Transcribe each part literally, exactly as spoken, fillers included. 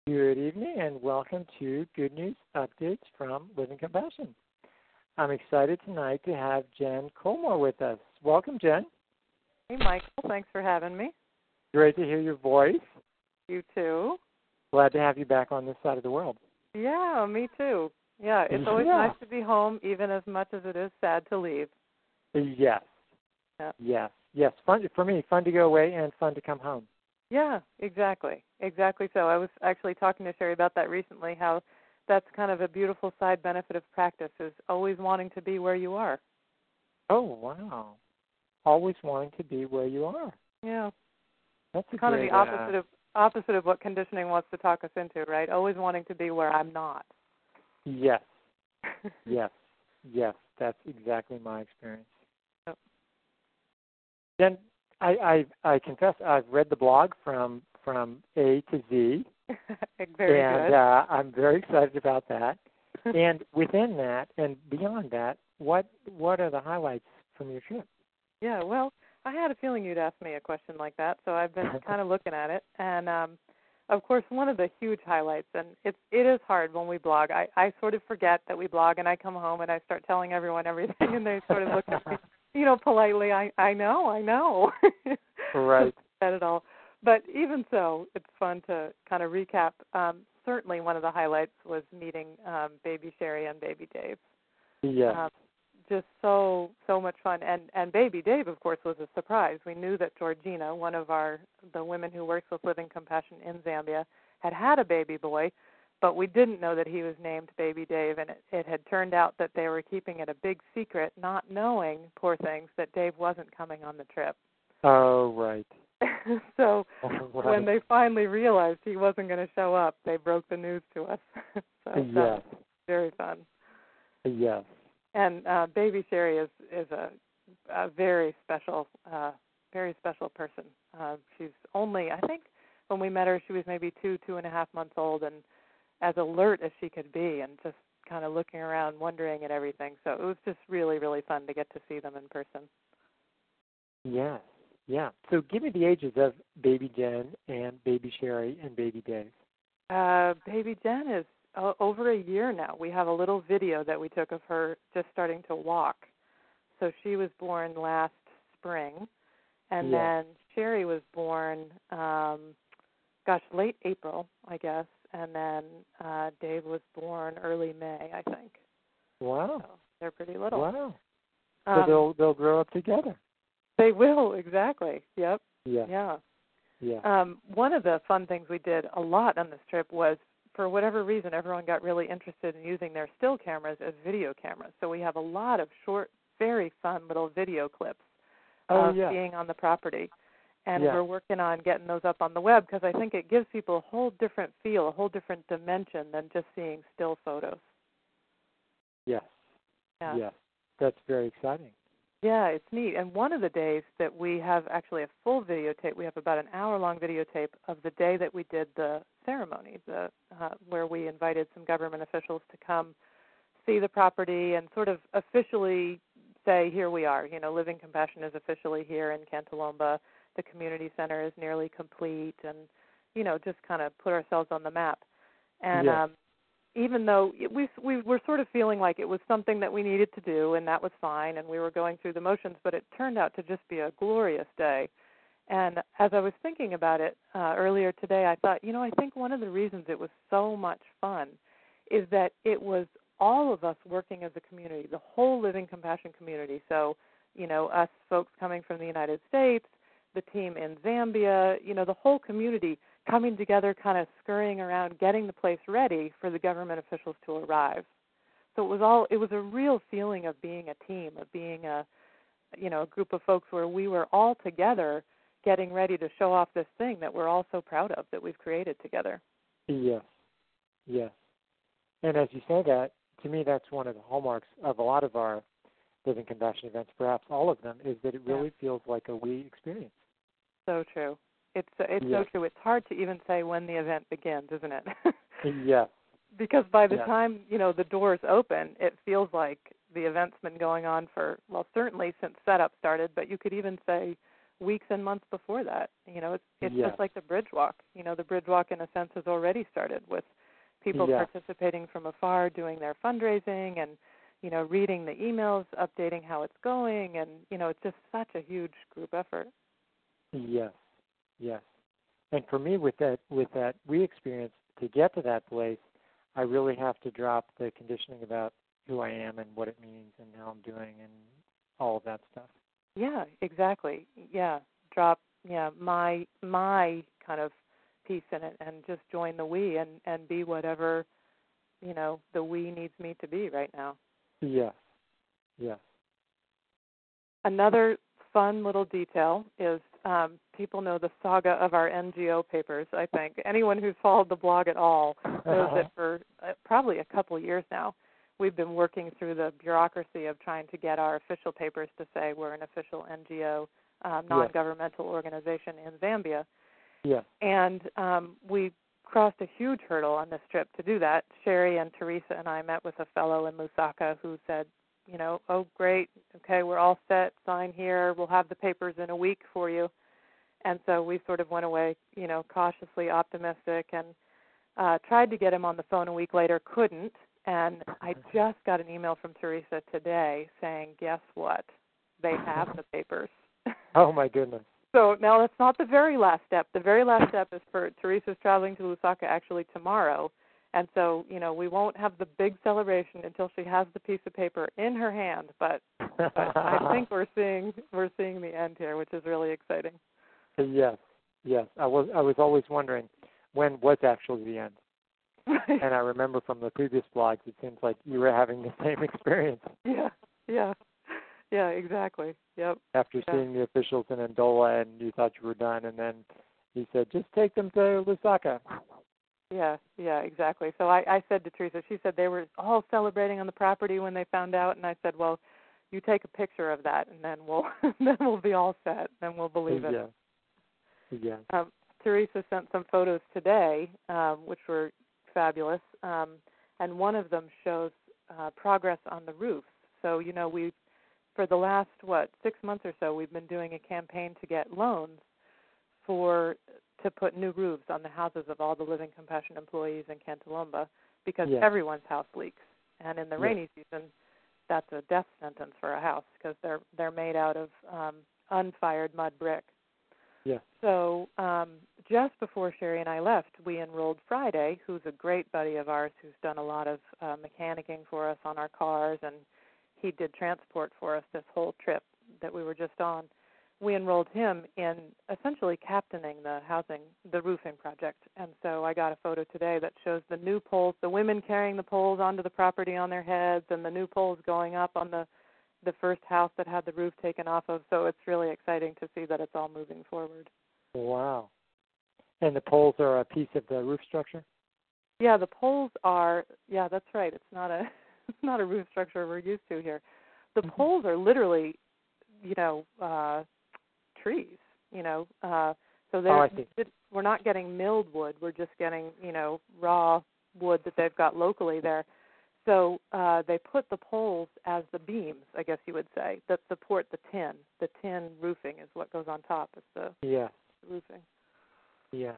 Good evening and welcome to Good News Updates from Living Compassion. I'm excited tonight to have Jen Colmore with us. Welcome, Jen. Hey, Michael. Thanks for having me. Great to hear your voice. You too. Glad to have you back on this side of the world. Yeah, me too. Yeah, it's always yeah. nice to be home, even as much as it is sad to leave. Yes. Yeah. Yes. Yes. Fun for me. Fun to go away and fun to come home. Yeah, exactly. Exactly so. I was actually talking to Sherry about that recently, how that's kind of a beautiful side benefit of practice, is always wanting to be where you are. Oh, wow. Always wanting to be where you are. Yeah. That's a kind great, of the opposite uh, of opposite of what conditioning wants to talk us into, right? Always wanting to be where I'm not. Yes. yes. Yes. That's exactly my experience. Yep. Then I, I I confess I've read the blog from from A to Z. Very and, good. uh, I'm very excited about that. And within that and beyond that, what what are the highlights from your trip? Yeah, well, I had a feeling you'd ask me a question like that, so I've been kind of looking at it. And, um, of course, one of the huge highlights, and it's, it is hard when we blog. I, I sort of forget that we blog, and I come home and I start telling everyone everything, and they sort of look at me, you know, politely. I, I know, I know. Right. Said it all. But even so, it's fun to kind of recap. Um, certainly one of the highlights was meeting um, baby Sherry and baby Dave. Yes. Um, just so so much fun, and and baby Dave, of course, was a surprise. We knew that Georgina, one of our the women who works with Living Compassion in Zambia, had had a baby boy, but we didn't know that he was named Baby Dave, and it, it had turned out that they were keeping it a big secret, not knowing, poor things, that Dave wasn't coming on the trip. Oh, right. so Oh, right. when they finally realized he wasn't going to show up, they broke the news to us. so Yes. that was very fun. Yes. And uh, baby Sherry is is a, a very special, uh, very special person. Uh, she's only, I think, when we met her, she was maybe two, two and a half months old, and as alert as she could be, and just kind of looking around, wondering at everything. So it was just really, really fun to get to see them in person. Yes. Yeah. So give me the ages of baby Jen and baby Sherry and baby Dave. Uh, baby Jen is uh, over a year now. We have a little video that we took of her just starting to walk. So she was born last spring, and Yes. then Sherry was born, um, gosh, late April, I guess, and then uh, Dave was born early May, I think. Wow. So they're pretty little. Wow. So Um, they'll they'll grow up together. they will, exactly. Yep. Yeah. Yeah. Yeah. Um, one of the fun things we did a lot on this trip was, for whatever reason, everyone got really interested in using their still cameras as video cameras. So we have a lot of short, very fun little video clips Oh, of yeah. being on the property. And Yeah. we're working on getting those up on the web because I think it gives people a whole different feel, a whole different dimension than just seeing still photos. Yes. Yeah. Yes. That's very exciting. Yeah, it's neat. And one of the days that we have actually a full videotape, we have about an hour-long videotape of the day that we did the ceremony, the uh, where we invited some government officials to come see the property and sort of officially say, here we are. You know, Living Compassion is officially here in Cantalomba. The community center is nearly complete, and, you know, just kind of put ourselves on the map. And Yes. um, even though it, we we were sort of feeling like it was something that we needed to do, and that was fine, and we were going through the motions, but it turned out to just be a glorious day. And as I was thinking about it uh, earlier today, I thought, you know, I think one of the reasons it was so much fun is that it was all of us working as a community, the whole Living Compassion community. So, you know, us folks coming from the United States, the team in Zambia, you know, the whole community coming together, kind of scurrying around, getting the place ready for the government officials to arrive. So it was all, it was a real feeling of being a team, of being a, you know, a group of folks where we were all together getting ready to show off this thing that we're all so proud of that we've created together. Yes. Yes. And as you say that, to me, that's one of the hallmarks of a lot of our Living Compassion events, perhaps all of them, is that it really yeah. feels like a we experience. So true. It's it's yes. so true. It's hard to even say when the event begins, isn't it? yes. Because by the yes. time, you know, the doors open, it feels like the event's been going on for, well, certainly since setup started, but you could even say weeks and months before that. You know, it's it's yes. just like the bridge walk. You know, the bridge walk in a sense has already started with people yes. participating from afar, doing their fundraising and, you know, reading the emails, updating how it's going, and, you know, it's just such a huge group effort. Yes, yes. And for me, with that, with that re-experience, to get to that place, I really have to drop the conditioning about who I am and what it means and how I'm doing and all of that stuff. Yeah, exactly. Yeah, drop, yeah, my my kind of piece in it and just join the we and, and be whatever, you know, the we needs me to be right now. Yes, yes. Another fun little detail is um, people know the saga of our N G O papers, I think. Anyone who's followed the blog at all knows that for uh, probably a couple years now, we've been working through the bureaucracy of trying to get our official papers to say we're an official N G O, um, non-governmental yes. organization in Zambia. Yes. And um, we crossed a huge hurdle on this trip to do that. Sherry and Teresa and I met with a fellow in Lusaka who said, you know, oh, great, okay, we're all set, sign here, we'll have the papers in a week for you. And so we sort of went away, you know, cautiously optimistic and uh, tried to get him on the phone a week later, couldn't. And I just got an email from Teresa today saying, guess what? They have the papers. Oh, my goodness. So now that's not the very last step. The very last step is for Teresa's traveling to Lusaka actually tomorrow. And so, you know, we won't have the big celebration until she has the piece of paper in her hand. But, but I think we're seeing we're seeing the end here, which is really exciting. Yes, yes. I was I was always wondering when was actually the end. Right. And I remember from the previous blogs, it seems like you were having the same experience. Yeah, yeah, yeah, exactly. Yep. After yeah. seeing the officials in Ndola and you thought you were done, and then he said, just take them to Lusaka. Yeah, yeah, exactly. So I, I said to Teresa, she said they were all celebrating on the property when they found out, and I said, well, you take a picture of that, and then we'll then we'll be all set, and we'll believe it. Yeah, yeah. Um, Teresa sent some photos today, um, which were fabulous, um, and one of them shows uh, progress on the roofs. So, you know, we've, for the last, what, six months or so, we've been doing a campaign to get loans for to put new roofs on the houses of all the Living Compassion employees in Cantalomba because yes. everyone's house leaks. And in the yes. rainy season, that's a death sentence for a house because they're they're made out of um, unfired mud brick. Yeah. So um, just before Sherry and I left, we enrolled Friday, who's a great buddy of ours who's done a lot of uh, mechanicking for us on our cars, and he did transport for us this whole trip that we were just on. We enrolled him in essentially captaining the housing, the roofing project. And so I got a photo today that shows the new poles, the women carrying the poles onto the property on their heads, and the new poles going up on the the first house that had the roof taken off of. So it's really exciting to see that it's all moving forward. Wow. And the poles are a piece of the roof structure? Yeah, the poles are, yeah, that's right. It's not a it's not a roof structure we're used to here. The Mm-hmm. poles are literally, you know, uh, trees, you know. Uh, so they're, oh, I see. we're not getting milled wood. We're just getting, you know, raw wood that they've got locally there. So uh, they put the poles as the beams, I guess you would say, that support the tin. The tin roofing is what goes on top. It's the yeah. roofing. Yeah.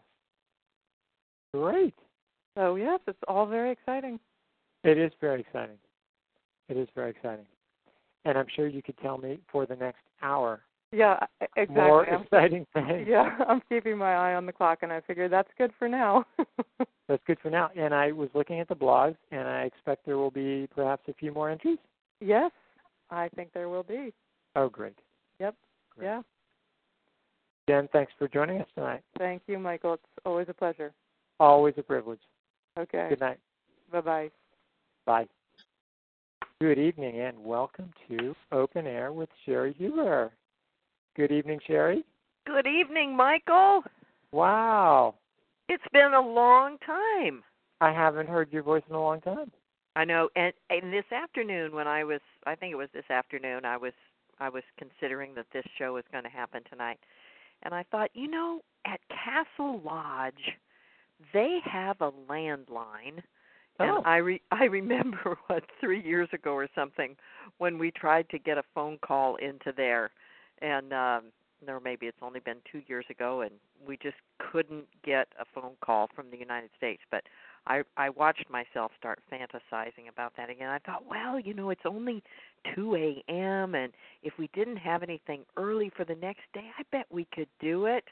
Great. So, yes, it's all very exciting. It is very exciting. It is very exciting. And I'm sure you could tell me for the next hour. Yeah, exactly. More I'm, exciting things. Yeah, I'm keeping my eye on the clock, and I figure that's good for now. That's good for now. And I was looking at the blogs, and I expect there will be perhaps a few more entries? Yes, I think there will be. Oh, great. Yep, great. yeah. Jen, thanks for joining us tonight. Thank you, Michael. It's always a pleasure. Always a privilege. Okay. Good night. Bye-bye. Bye. Good evening, and welcome to Open Air with Sherry Huber. Good evening, Sherry. Good evening, Michael. Wow. It's been a long time. I haven't heard your voice in a long time. I know, and, and this afternoon when I was, I think it was this afternoon, I was I was considering that this show was going to happen tonight. And I thought, you know, at Castle Lodge, they have a landline. Oh. And I re- I remember, what, three years ago or something, when we tried to get a phone call into there. And um, or maybe it's only been two years ago, and we just couldn't get a phone call from the United States. But I, I watched myself start fantasizing about that again. I thought, well, you know, it's only two a.m., and if we didn't have anything early for the next day, I bet we could do it.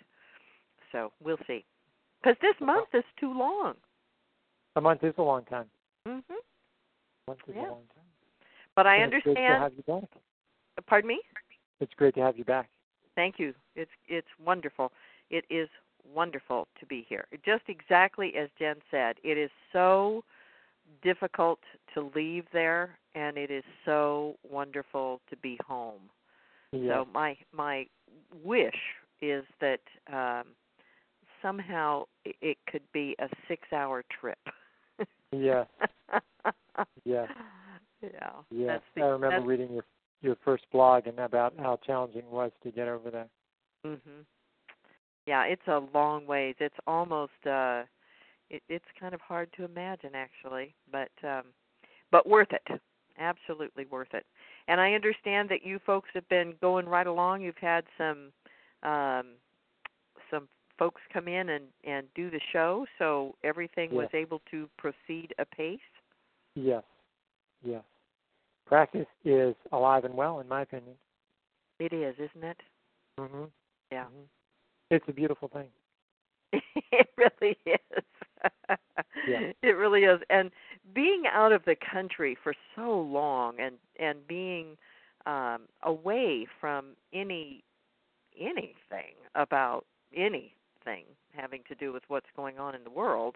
So we'll see. Because this month is too long. A month is a long time. Mhm. A month is yeah. a long time. But I and understand. It's great to have you back. Pardon me? It's great to have you back. Thank you. It's it's wonderful. It is wonderful to be here. Just exactly as Jen said, it is so difficult to leave there, and it is so wonderful to be home. Yeah. So my my wish is that um, somehow it could be a six-hour trip. Yeah. Yeah. Yeah. Yeah. That's the, I remember that's, reading your your first blog and about how challenging it was to get over there. Mhm. Yeah, it's a long ways. It's almost uh it, it's kind of hard to imagine actually, but um but worth it. Absolutely worth it. And I understand that you folks have been going right along. You've had some um some folks come in and and do the show, so everything Yeah. was able to proceed apace. Yes. Yes. Practice is alive and well, in my opinion. It is, isn't it? Mhm. Yeah. Mhm. It's a beautiful thing. It really is. Yeah. It really is. And being out of the country for so long and and being um away from any anything about anything having to do with what's going on in the world,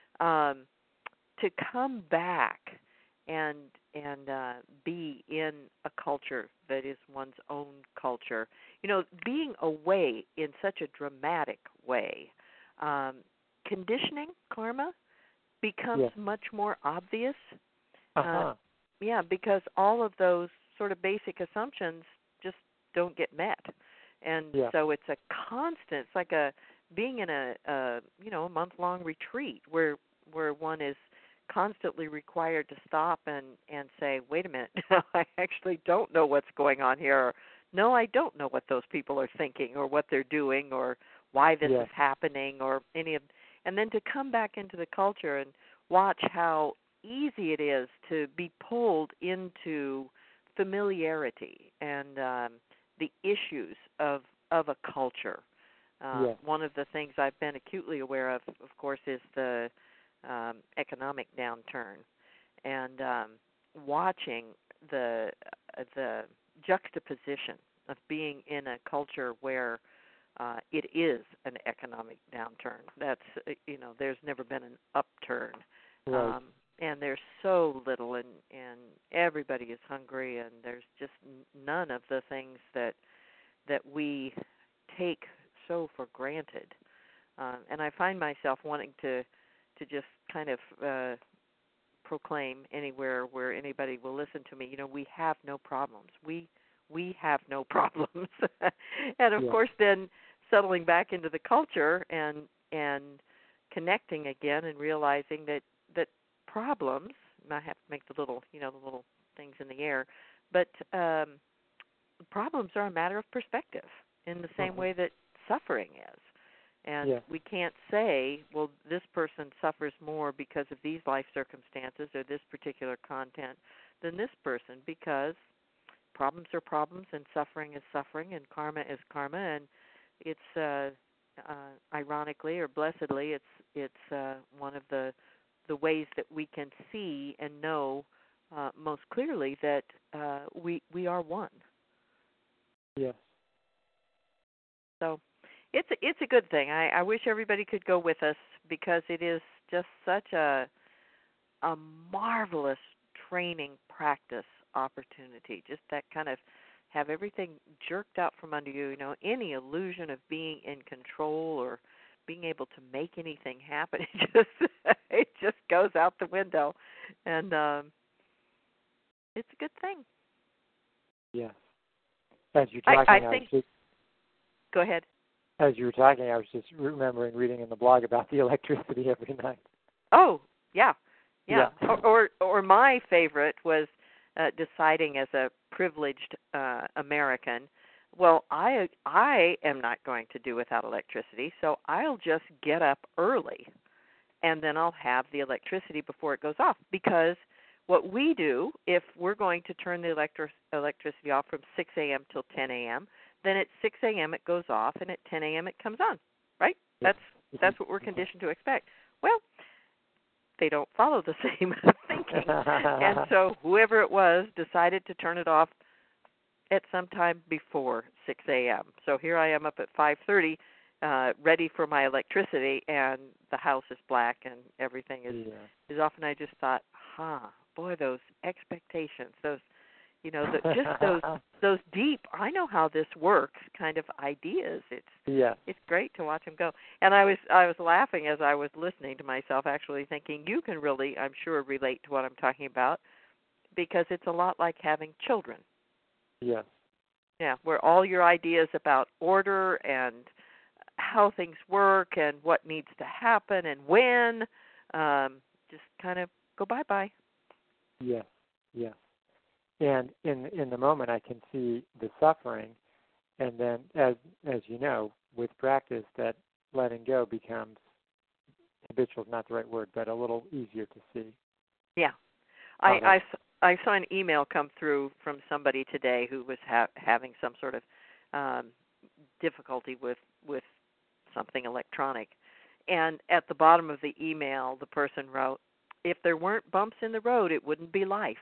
um to come back and and uh, be in a culture that is one's own culture. You know, being away in such a dramatic way, um, conditioning, karma, becomes Yes. much more obvious. Uh-huh. Uh, yeah, because all of those sort of basic assumptions just don't get met. And Yeah. so it's a constant, it's like a being in a, a you know, a month-long retreat where where one is constantly required to stop and, and say, wait a minute, I actually don't know what's going on here. Or, no, I don't know what those people are thinking or what they're doing or why this Yes. is happening or any of, and then to come back into the culture and watch how easy it is to be pulled into familiarity and um, the issues of of a culture. Um, Yes. One of the things I've been acutely aware of, of course, is the um, economic downturn, and um, watching the uh, the juxtaposition of being in a culture where uh, it is an economic downturn. That's uh, you know, there's never been an upturn, Right. um, and there's so little, and and everybody is hungry, and there's just none of the things that that we take so for granted. Um, and I find myself wanting to to just kind of uh, proclaim anywhere where anybody will listen to me, you know, we have no problems. We we have no problems. And of Yeah. course, then settling back into the culture and and connecting again and realizing that that problems, and I have to make the little, you know, the little things in the air, but um, problems are a matter of perspective in the same Mhm. way that suffering is. And Yeah. we can't say, well, this person suffers more because of these life circumstances or this particular content than this person, because problems are problems and suffering is suffering and karma is karma. And it's uh, uh, ironically or blessedly, it's it's uh, one of the the ways that we can see and know uh, most clearly that uh, we we are one. Yes. So it's a, it's a good thing. I, I wish everybody could go with us because it is just such a a marvelous training practice opportunity. Just that kind of have everything jerked out from under you. You know, any illusion of being in control or being able to make anything happen, it just it just goes out the window, and um, it's a good thing. Yes. As you're I, talking, I I, think. was just Go ahead. as you were talking, I was just remembering reading in the blog about the electricity every night. Oh, yeah. Yeah. Yeah. Or, or or my favorite was uh, deciding as a privileged uh, American well, I I am not going to do without electricity, so I'll just get up early, and then I'll have the electricity before it goes off. Because what we do, if we're going to turn the electric electricity off from six a.m. till ten a.m., then at six a.m. it goes off, and at ten a.m. it comes on, right? Yeah. That's that's what we're conditioned to expect. Well, they don't follow the same thinking, and so whoever it was decided to turn it off at some time before six a.m. So here I am up at five thirty, uh, ready for my electricity, and the house is black and everything is yeah. is off. And I just thought, huh, boy, those expectations, those, you know, the, just those those deep, I know how this works kind of ideas. It's yeah. it's great to watch them go. And I was I was laughing as I was listening to myself, actually thinking, you can really, I'm sure, relate to what I'm talking about, because it's a lot like having children. Yes. Yeah, where all your ideas about order and how things work and what needs to happen and when um, just kind of go bye-bye. Yes, yes. And in in the moment, I can see the suffering, and then, as as you know, with practice, that letting go becomes habitual is not the right word, but a little easier to see. Yeah, I, I, I saw an email come through from somebody today who was ha- having some sort of um, difficulty with with something electronic, and at the bottom of the email, the person wrote, "If there weren't bumps in the road, it wouldn't be life."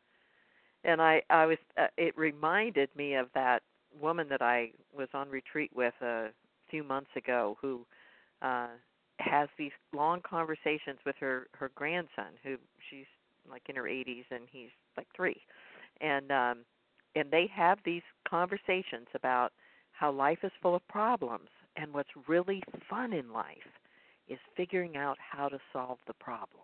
And I, I was, uh, it reminded me of that woman that I was on retreat with a few months ago, who uh, has these long conversations with her, her grandson, who she's like in her eighties and he's like three, and um, and they have these conversations about how life is full of problems, and what's really fun in life is figuring out how to solve the problems.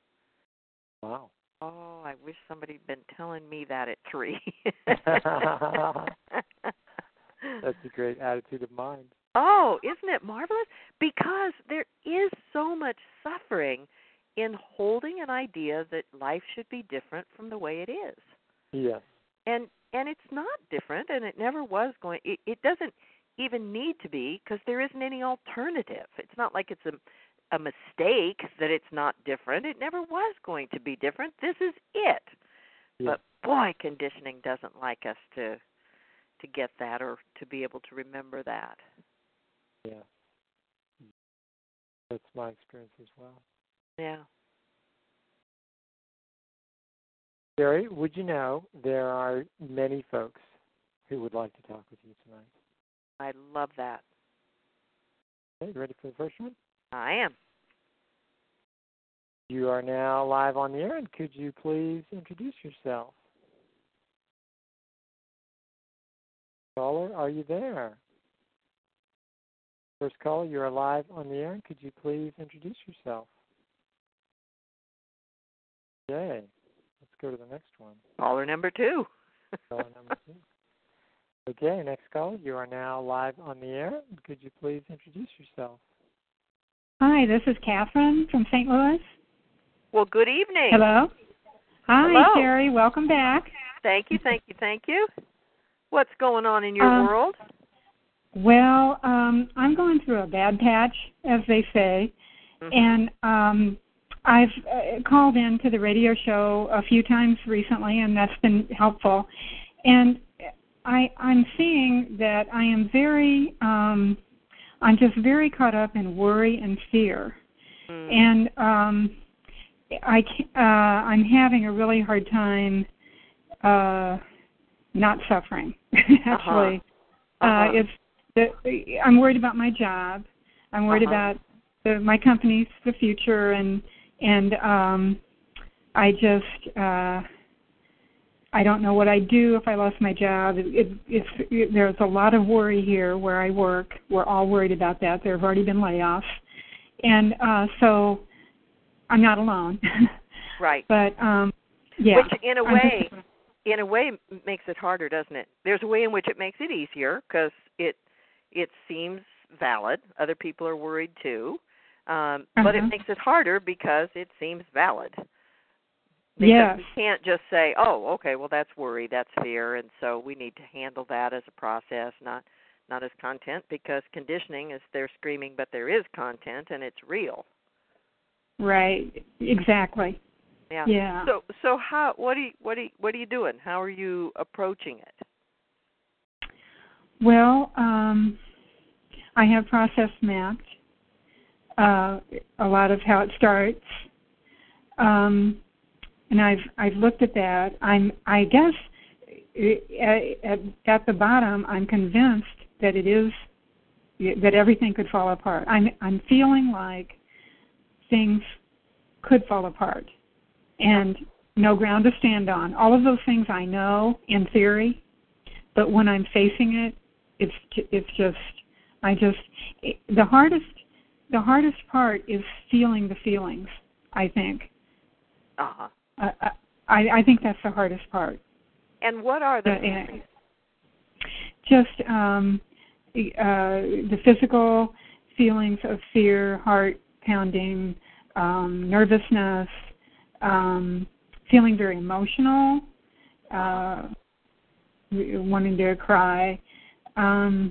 Wow. Oh, I wish somebody had been telling me that at three. That's a great attitude of mind. Oh, isn't it marvelous? Because there is so much suffering in holding an idea that life should be different from the way it is. Yes. And and it's not different, and it never was going. It, it doesn't even need to be, because there isn't any alternative. It's not like it's a a mistake that it's not different. It never was going to be different. This is it. Yes. But boy, conditioning doesn't like us to to get that or to be able to remember that. Yeah. That's my experience as well. Yeah. Jerry, would you know there are many folks who would like to talk with you tonight? I love that. Okay, you ready for the first one? I am. You are now live on the air, and could you please introduce yourself? Caller, are you there? First caller, you are live on the air, and could you please introduce yourself? Okay, let's go to the next one. Caller number two. Caller number two. Okay, next caller, you are now live on the air, and could you please introduce yourself? Hi, this is Catherine from Saint Louis. Well, good evening. Hello. Hi, Hello. Sherry. Welcome back. Thank you, thank you, thank you. What's going on in your um, world? Well, um, I'm going through a bad patch, as they say, Mm-hmm. and um, I've uh, called in to the radio show a few times recently, and that's been helpful. And I, I'm seeing that I am very, um, I'm just very caught up in worry and fear, Mm. and um, I, uh, I'm having a really hard time uh, not suffering. Actually, uh-huh. Uh-huh. uh, it's the, I'm worried about my job. I'm worried uh-huh. about the, my company's the future, and and um, I just uh, I don't know what I'd do if I lost my job. It, it, it's it, there's a lot of worry here where I work. We're all worried about that. There have already been layoffs, and uh, so I'm not alone. Right. But um, yeah, which in a I'm way, just, in a way, makes it harder, doesn't it? There's a way in which it makes it easier because it it seems valid. Other people are worried too, um, uh-huh. but it makes it harder because it seems valid. Because yes. we can't just say, oh, okay, well, that's worry, that's fear, and so we need to handle that as a process, not not as content, because conditioning is they're screaming, but there is content, and it's real. Right. Exactly. Yeah. Yeah. So so how what do you what do you, what are you doing? How are you approaching it? Well, um, I have process mapped uh, a lot of how it starts. Um, And I've I've looked at that. I'm I guess at, at the bottom, I'm convinced that it is that everything could fall apart. I'm I'm feeling like things could fall apart, and no ground to stand on. All of those things I know in theory, but when I'm facing it, it's it's just I just it, the hardest the hardest part is feeling the feelings. I think. Uh-huh. Uh, I, I think that's the hardest part. And what are the uh, just um, uh, the physical feelings of fear, heart pounding, um, nervousness, um, feeling very emotional, uh, wanting to cry, um,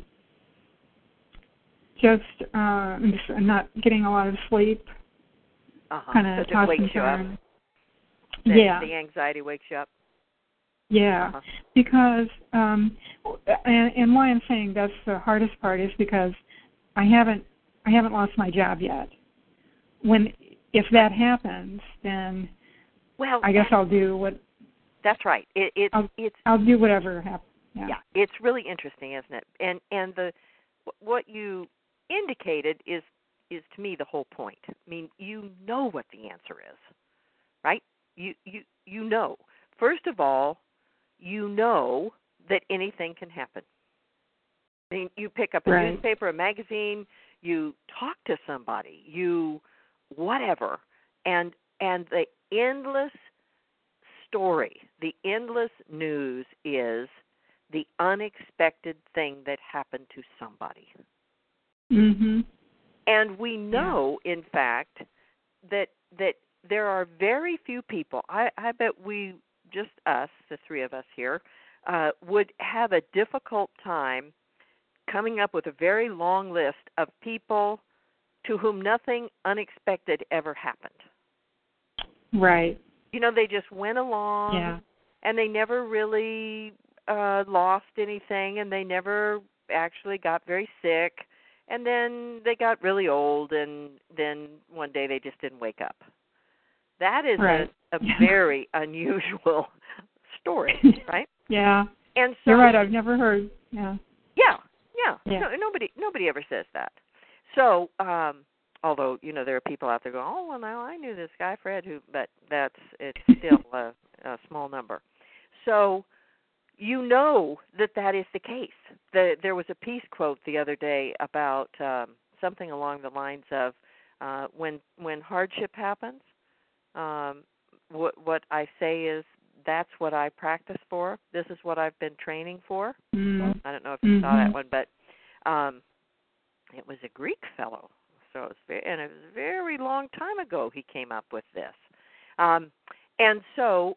just uh, not getting a lot of sleep, uh-huh. kind of so tossing and turning. The, yeah. The anxiety wakes you up. Yeah, uh-huh. because, um, and, and why I'm saying that's the hardest part is because I haven't, I haven't lost my job yet. When, if that happens, then well, I guess I'll do what. That's right. It, it, I'll, it's. I'll do whatever happens. Yeah. yeah, it's really interesting, isn't it? And and the what you indicated is is to me the whole point. I mean, you know what the answer is, right? You you you know. First of all, you know that anything can happen. I mean, you pick up a right. newspaper, a magazine, you talk to somebody, you whatever, and and the endless story, the endless news is the unexpected thing that happened to somebody. Mhm. And we know, yeah. in fact, that that there are very few people, I, I bet we, just us, the three of us here, uh, would have a difficult time coming up with a very long list of people to whom nothing unexpected ever happened. Right. You know, they just went along, yeah. and they never really uh, lost anything, and they never actually got very sick, and then they got really old, and then one day they just didn't wake up. That is right. a, a very unusual story, right? yeah. And so you're right. I've never heard. Yeah. Yeah, yeah. yeah. No, nobody, nobody ever says that. So, um, although you know there are people out there going, "Oh, well, now I knew this guy Fred," who, but that's it's still a, a small number. So, you know that that is the case. The, there was a piece quote the other day about um, something along the lines of uh, when when hardship happens. Um, what what I say is that's what I practice for. This is what I've been training for. Mm. I don't know if you mm-hmm. saw that one, but um, it was a Greek fellow. So it was very, and it was a very long time ago he came up with this. Um, and so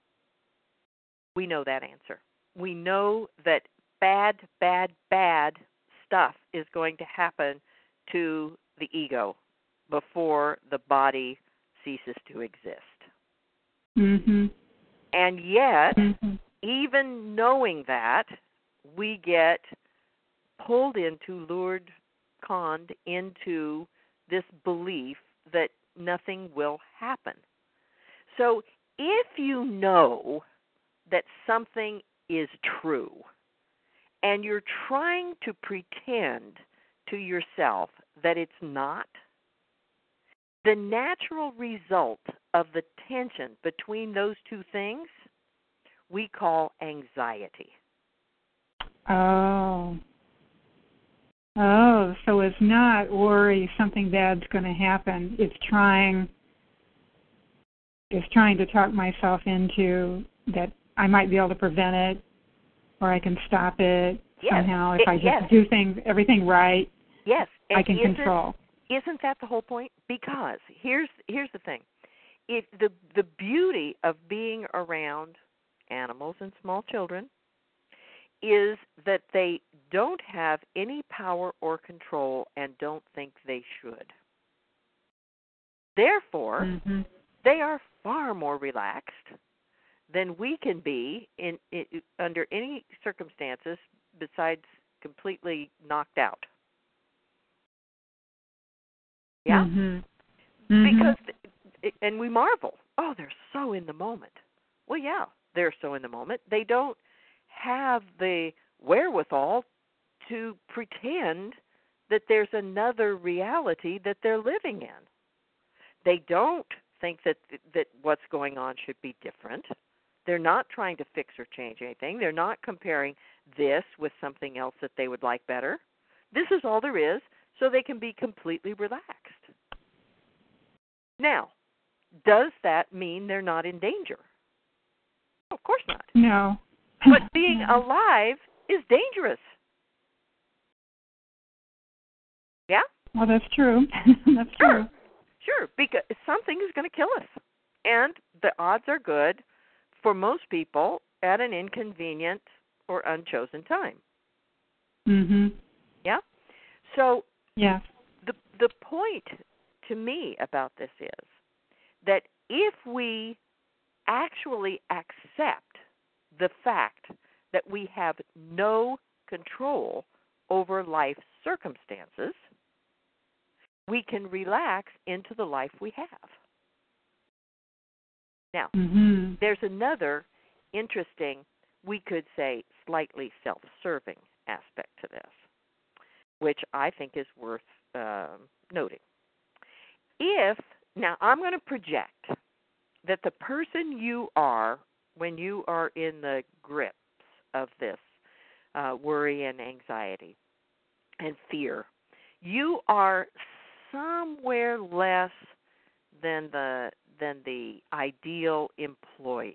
we know that answer. We know that bad, bad, bad stuff is going to happen to the ego before the body ceases to exist. Mm-hmm. And yet, mm-hmm. even knowing that, we get pulled into, lured, conned into this belief that nothing will happen. So if you know that something is true and you're trying to pretend to yourself that it's not, the natural result of the tension between those two things we call anxiety. Oh. Oh, so it's not worry something bad's going to happen. It's trying it's trying to talk myself into that I might be able to prevent it or I can stop it yes. somehow if it, I just yes. do things everything right. Yes, and I can isn't, control. Isn't that the whole point? Because here's here's the thing. it the the beauty of being around animals and small children is that they don't have any power or control and don't think they should. Therefore, mm-hmm. they are far more relaxed than we can be in, in under any circumstances besides completely knocked out. Yeah? Mm-hmm. Mm-hmm. Because, and we marvel, oh, they're so in the moment. Well, yeah, they're so in the moment. They don't have the wherewithal to pretend that there's another reality that they're living in. They don't think that that what's going on should be different. They're not trying to fix or change anything. They're not comparing this with something else that they would like better. This is all there is, so they can be completely relaxed. Now, does that mean they're not in danger? Of course not. No. But being alive is dangerous. Yeah? Well, that's true. That's sure. true. Sure, because something is going to kill us. And the odds are good for most people at an inconvenient or unchosen time. Mm-hmm. Yeah? So yes. the the point to me about this is that if we actually accept the fact that we have no control over life's circumstances, we can relax into the life we have. Now, mm-hmm. there's another interesting, we could say slightly self-serving aspect to this, which I think is worth uh, noting. If, now I'm going to project that the person you are when you are in the grips of this uh, worry and anxiety and fear, you are somewhere less than the than the ideal employee.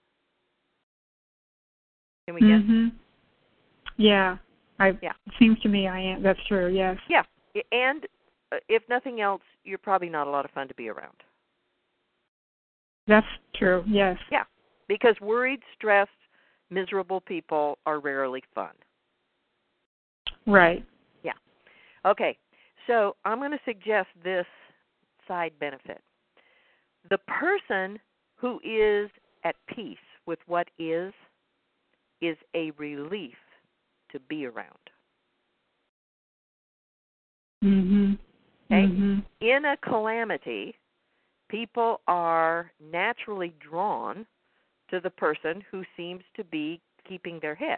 Can we get? Mm-hmm. Yeah, I. Yeah. It seems to me I am. That's true. Yes. Yeah, and uh, if nothing else, you're probably not a lot of fun to be around. That's true. Yes. Yeah, because worried, stressed, miserable people are rarely fun. Right. Yeah. Okay. So I'm going to suggest this side benefit. The person who is at peace with what is, is a relief to be around. Mm-hmm. Okay? Mm-hmm. In a calamity, people are naturally drawn to the person who seems to be keeping their head.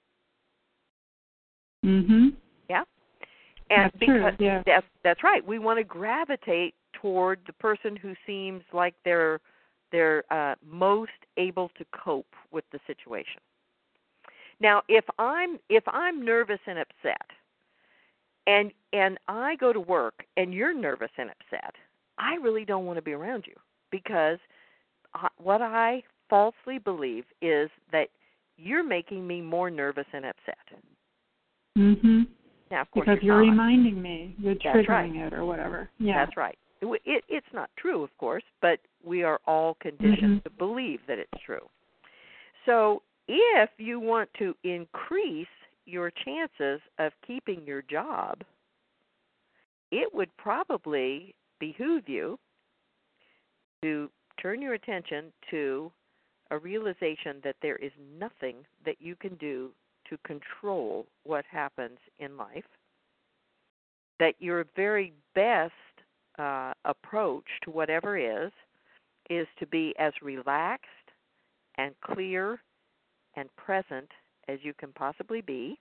Mm-hmm. Yeah? And that's because true, yeah. that's, that's right. We want to gravitate toward the person who seems like they're they're uh, most able to cope with the situation. Now, if I'm if I'm nervous and upset, and and I go to work and you're nervous and upset, I really don't want to be around you, because what I falsely believe is that you're making me more nervous and upset. Mm-hmm. Now, of course, because you're, you're not. reminding me, you're That's triggering right. it or whatever. Yeah. That's right. It, it, it's not true, of course, but we are all conditioned mm-hmm. to believe that it's true. So if you want to increase your chances of keeping your job, it would probably behoove you to turn your attention to a realization that there is nothing that you can do to control what happens in life, that your very best uh, approach to whatever is, is to be as relaxed and clear and present as you can possibly be.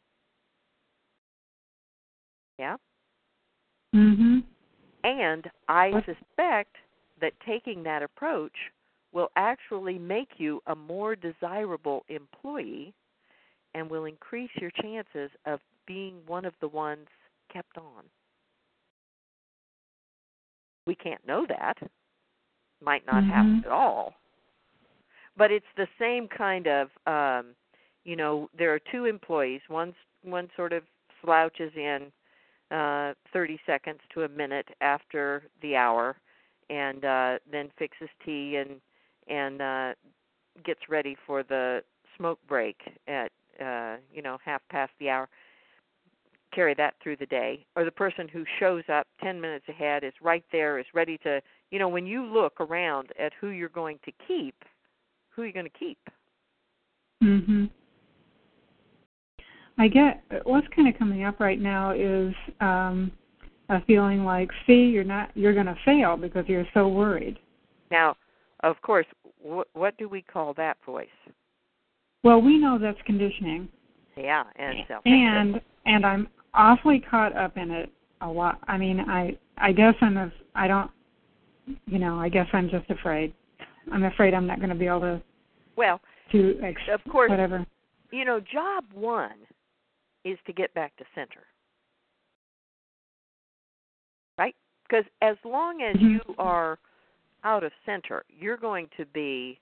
Yeah? Mm-hmm. And I What? suspect that taking that approach will actually make you a more desirable employee and will increase your chances of being one of the ones kept on. We can't know that. Might not mm-hmm. happen at all. But it's the same kind of, um, you know, there are two employees. One's, one sort of slouches in uh, thirty seconds to a minute after the hour, and uh, then fixes tea and and uh, gets ready for the smoke break at uh, you know half past the hour. Carry that through the day, or the person who shows up ten minutes ahead, is right there, is ready to, you know, when you look around at who you're going to keep, who are you going to keep? Mhm. I get what's kind of coming up right now is um, a feeling like, see, you're not, you're going to fail because you're so worried. Now, of course, wh- what do we call that voice? Well, we know that's conditioning. Yeah, and self. And and I'm awfully caught up in it a lot. I mean, I I guess I'm a, I don't, you know, I guess I'm just afraid. I'm afraid I'm not going to be able to. Well, to ex- of course, whatever. You know, job one is to get back to center, right? Because as long as Mm-hmm. you are out of center, you're going to be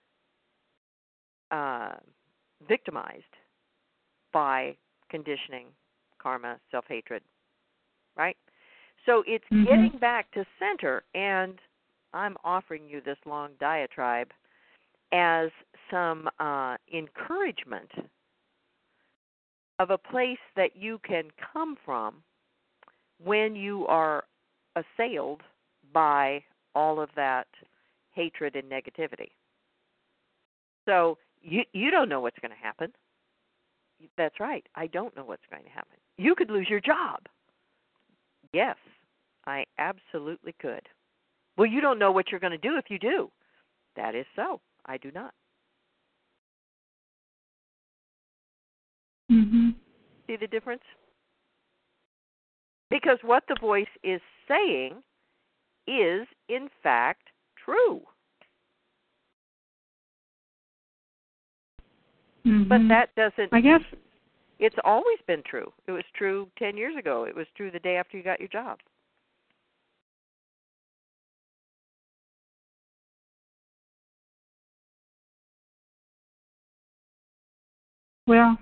uh, victimized by conditioning, karma, self-hatred, right? So it's Mm-hmm. getting back to center, and I'm offering you this long diatribe as some uh, encouragement of a place that you can come from when you are assailed by all of that hatred and negativity. So you you don't know what's going to happen. That's right. I don't know what's going to happen. You could lose your job. Yes, I absolutely could. Well, you don't know what you're going to do if you do. That is so. I do not. Mm-hmm. See the difference? Because what the voice is saying is, in fact, true. Mm-hmm. But that doesn't... I guess... It's always been true. It was true ten years ago. It was true the day after you got your job. Well,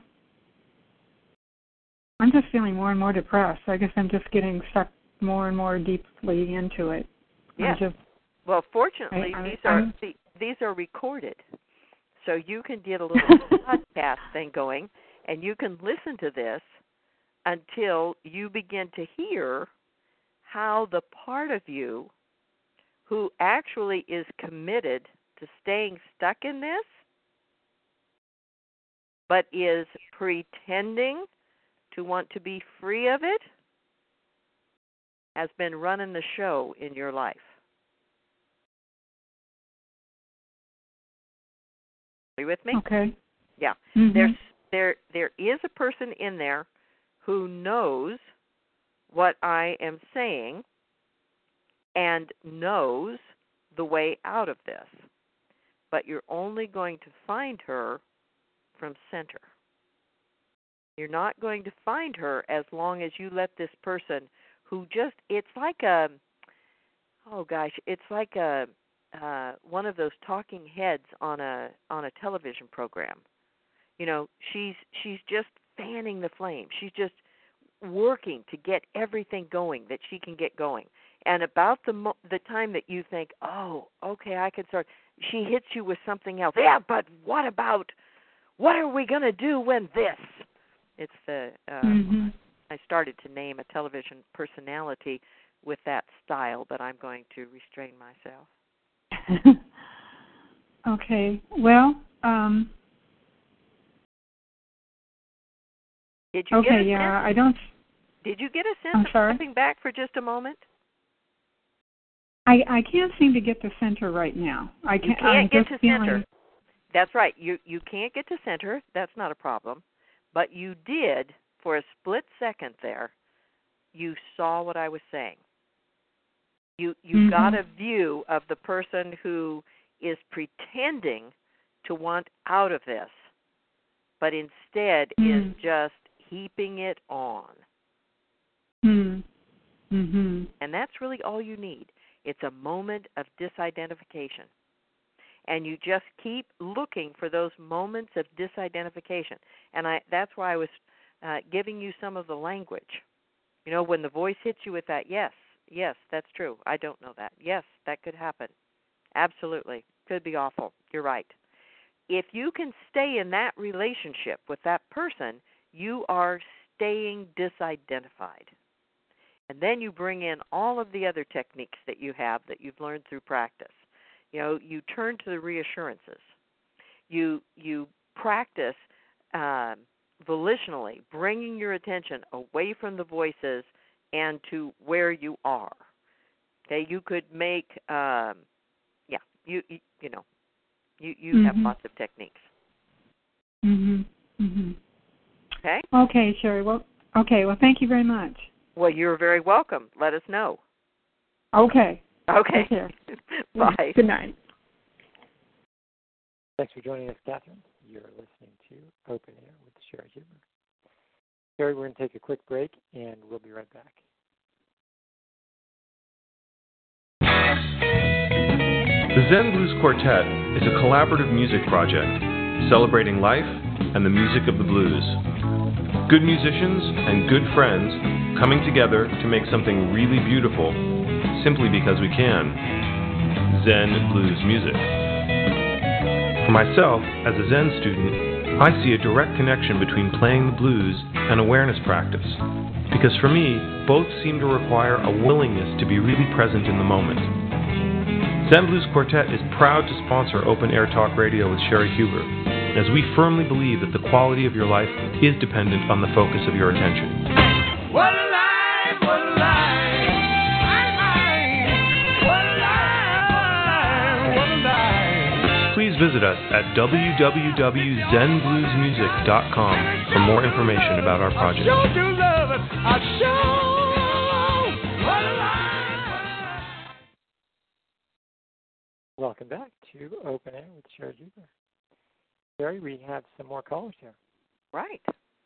I'm just feeling more and more depressed. I guess I'm just getting sucked more and more deeply into it. Yes. I'm just, well, fortunately, I, I, these are I'm, these are recorded, so you can get a little podcast thing going, and you can listen to this until you begin to hear how the part of you who actually is committed to staying stuck in this, but is pretending to want to be free of it, has been running the show in your life. Are you with me? okay. Yeah. Mm-hmm. There's there there is a person in there who knows what I am saying and knows the way out of this. But you're only going to find her from center. You're not going to find her as long as you let this person who just, it's like a, oh gosh, it's like a, uh, one of those talking heads on a on a television program. You know, she's she's just fanning the flame. She's just working to get everything going that she can get going. And about the mo- the time that you think, oh, okay, I can start, she hits you with something else. Yeah, but what about, what are we going to do when this? It's the, uh, mm-hmm. I started to name a television personality with that style, but I'm going to restrain myself. Okay. Well, um, Did you okay, get a yeah, sense? I don't... Did you get a sense I'm of sorry? stepping back for just a moment? I, I can't seem to get to center right now. I can't, You can't I'm get just to feeling... center. That's right. You you can't get to center. That's not a problem. But you did, for a split second there, you saw what I was saying. You you mm-hmm. got a view of the person who is pretending to want out of this, but instead mm. is just heaping it on. Mm. Mm-hmm. And that's really all you need. It's a moment of disidentification. And you just keep looking for those moments of disidentification. And I that's why I was uh, giving you some of the language. You know, when the voice hits you with that, yes, Yes, that's true. I don't know that. Yes, that could happen. Absolutely. Could be awful. You're right. If you can stay in that relationship with that person, you are staying disidentified. And then you bring in all of the other techniques that you have that you've learned through practice. You know, you turn to the reassurances. You you practice uh, volitionally, bringing your attention away from the voices and to where you are. Okay, you could make, um, yeah, you, you you know, you you mm-hmm. have lots of techniques. Mhm. Mhm. Okay. Okay, Sherry. Well, okay. Well, thank you very much. Well, you're very welcome. Let us know. Okay. Okay. Take care. Bye. Good night. Thanks for joining us, Catherine. You're listening to Open Air with Sherry Huber. Sherry, we're going to take a quick break, and we'll be right back. The Zen Blues Quartet is a collaborative music project celebrating life and the music of the blues. Good musicians and good friends coming together to make something really beautiful simply because we can. Zen Blues Music. For myself, as a Zen student, I see a direct connection between playing the blues and awareness practice, because for me, both seem to require a willingness to be really present in the moment. Zen Blues Quartet is proud to sponsor Open Air Talk Radio with Sherry Huber, as we firmly believe that the quality of your life is dependent on the focus of your attention. What a life, what a life, my life, what a life, what a life. Please visit us at w w w dot zen blues music dot com for more information about our project. I sure do love it. I sure, what a life. Welcome back to Open Air with Sherry Huber. Sherry, we have some more callers here. Right.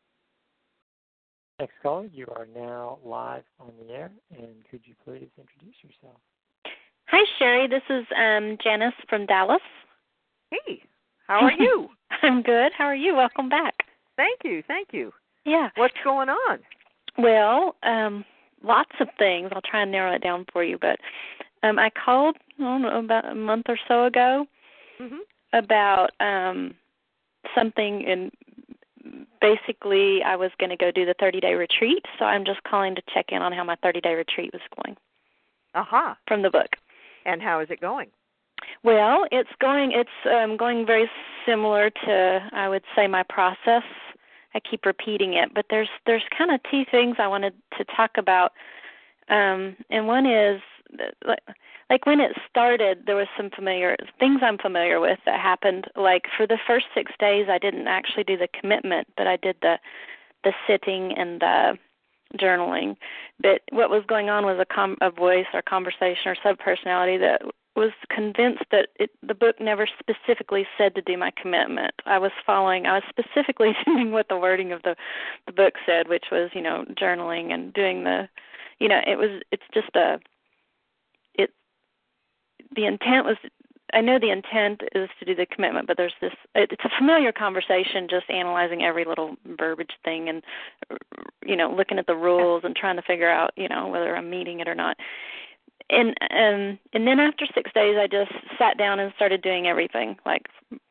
Next caller, you are now live on the air, and could you please introduce yourself? Hi, Sherry. This is um, Janice from Dallas. Hey, how are you? I'm good. How are you? Welcome back. Thank you, thank you. Yeah. What's going on? Well, um, lots of things. I'll try and narrow it down for you. But um, I called, I don't know, about a month or so ago mm-hmm. about um, something in basically I was going to go do the thirty-day retreat, so I'm just calling to check in on how my thirty-day retreat was going. Aha. Uh-huh. From the book. And how is it going? Well, it's going it's um, going very similar to, I would say, my process. I keep repeating it, but there's there's kind of two things I wanted to talk about. Um, and one is, like, like when it started, there was some familiar things I'm familiar with that happened. Like for the first six days, I didn't actually do the commitment, but I did the the sitting and the journaling. But what was going on was a, com- a voice or conversation or subpersonality that was convinced that it, the book never specifically said to do my commitment. I was following, I was specifically doing what the wording of the, the book said, which was, you know, journaling and doing the, you know, it was, it's just a, it, the intent was, I know the intent is to do the commitment, but there's this, it's a familiar conversation, just analyzing every little verbiage thing and, you know, looking at the rules and trying to figure out, you know, whether I'm meeting it or not. And um, and then after six days, I just sat down and started doing everything. Like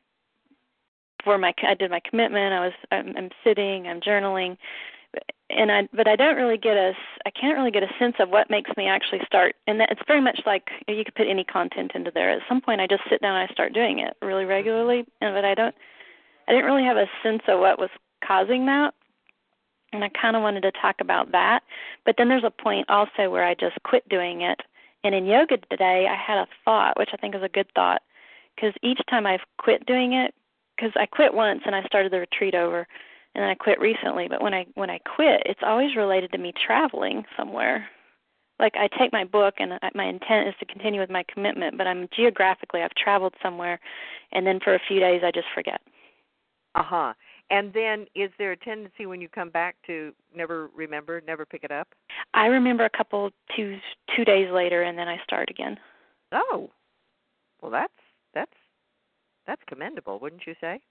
for my, I did my commitment. I was, I'm, I'm sitting, I'm journaling, and I, but I don't really get a, I can't really get a sense of what makes me actually start. And that, it's very much like you could put any content into there. At some point, I just sit down and I start doing it really regularly, and but I don't, I didn't really have a sense of what was causing that. And I kind of wanted to talk about that. But then there's a point also where I just quit doing it. And in yoga today, I had a thought, which I think is a good thought, because each time I've quit doing it, because I quit once and I started the retreat over, and then I quit recently. But when I when I quit, it's always related to me traveling somewhere. Like I take my book, and my intent is to continue with my commitment, but I'm geographically, I've traveled somewhere, and then for a few days I just forget. Uh-huh. And then is there a tendency when you come back to never remember, never pick it up? I remember a couple, two two days later, and then I start again. Oh. Well, that's that's that's commendable, wouldn't you say?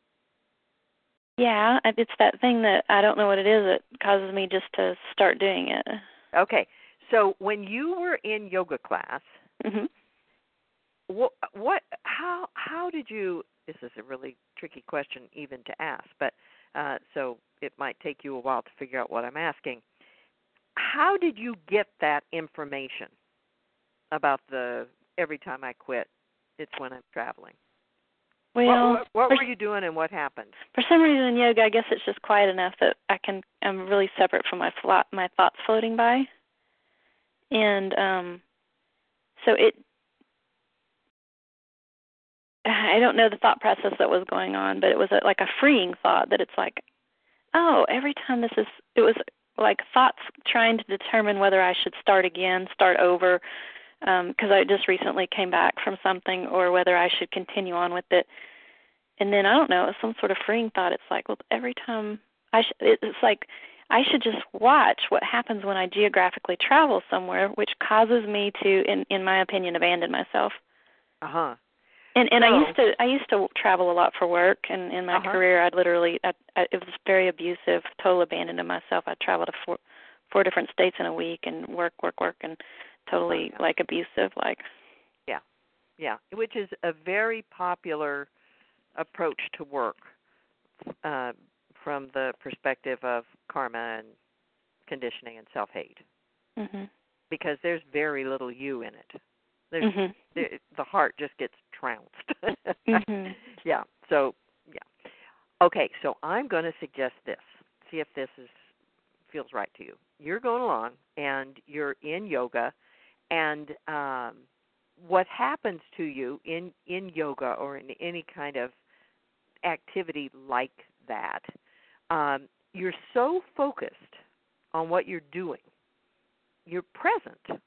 Yeah, it's that thing that I don't know what it is that causes me just to start doing it. Okay. So when you were in yoga class, Mhm. what, what, how, how did you? This is a really tricky question even to ask, but uh, so it might take you a while to figure out what I'm asking. How did you get that information about the every time I quit, it's when I'm traveling? Well, what what, what for, were you doing and what happened? for some reason in yoga, I guess it's just quiet enough that I can. I'm really separate from my flo- my thoughts floating by, and um, so it. I don't know the thought process that was going on, but it was a, like a freeing thought that it's like, oh, every time this is, it was like thoughts trying to determine whether I should start again, start over, because um, I just recently came back from something, or whether I should continue on with it. And then, I don't know, it was some sort of freeing thought. It's like, well, every time, I sh- it's like I should just watch what happens when I geographically travel somewhere, which causes me to, in, in my opinion, abandon myself. Uh-huh. And and so, I used to I used to travel a lot for work, and in my uh-huh. career I'd literally I, I, it was very abusive, total abandon of myself. I'd travel to four four different states in a week and work work work and totally oh, yeah. like abusive, like yeah yeah which is a very popular approach to work uh, from the perspective of karma and conditioning and self-hate, mhm because there's very little you in it. There's, mhm the, the heart just gets trounced. mhm Yeah. So, yeah. Okay. So I'm going to suggest this. See if this is feels right to you. You're going along and you're in yoga, and um, what happens to you in in yoga or in any kind of activity like that? Um, you're so focused on what you're doing, you're present.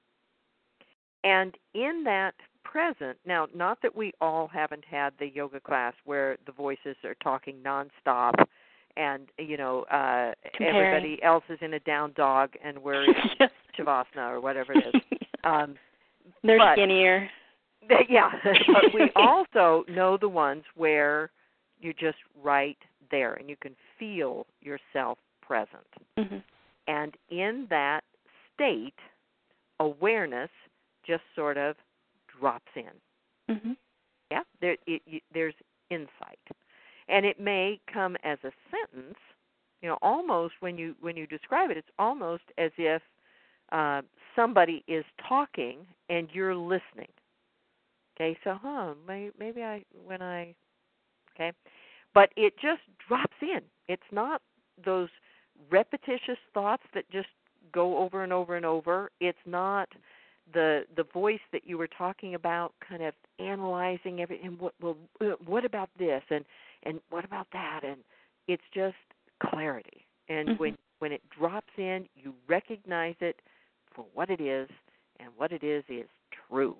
And in that present, now, not that we all haven't had the yoga class where the voices are talking nonstop and, you know, uh, everybody else is in a down dog and we're in yes. Shavasana or whatever it is. Um, They're but, skinnier. Yeah, but we also know the ones where you're just right there and you can feel yourself present. Mhm. And in that state, awareness just sort of drops in. Mhm. Yeah, there, it, it, there's insight, and it may come as a sentence. You know, almost when you when you describe it, it's almost as if uh, somebody is talking and you're listening. Okay, so huh, may, maybe I when I okay, but it just drops in. It's not those repetitious thoughts that just go over and over and over. It's not the the voice that you were talking about, kind of analyzing everything. What well, what about this and and what about that? And it's just clarity. And Mhm. when when it drops in, you recognize it for what it is, and what it is is true.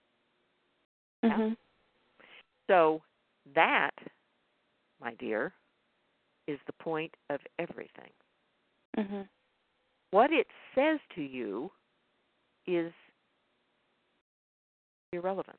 Mhm. Yeah? So that, my dear, is the point of everything. Mhm. What it says to you is irrelevant.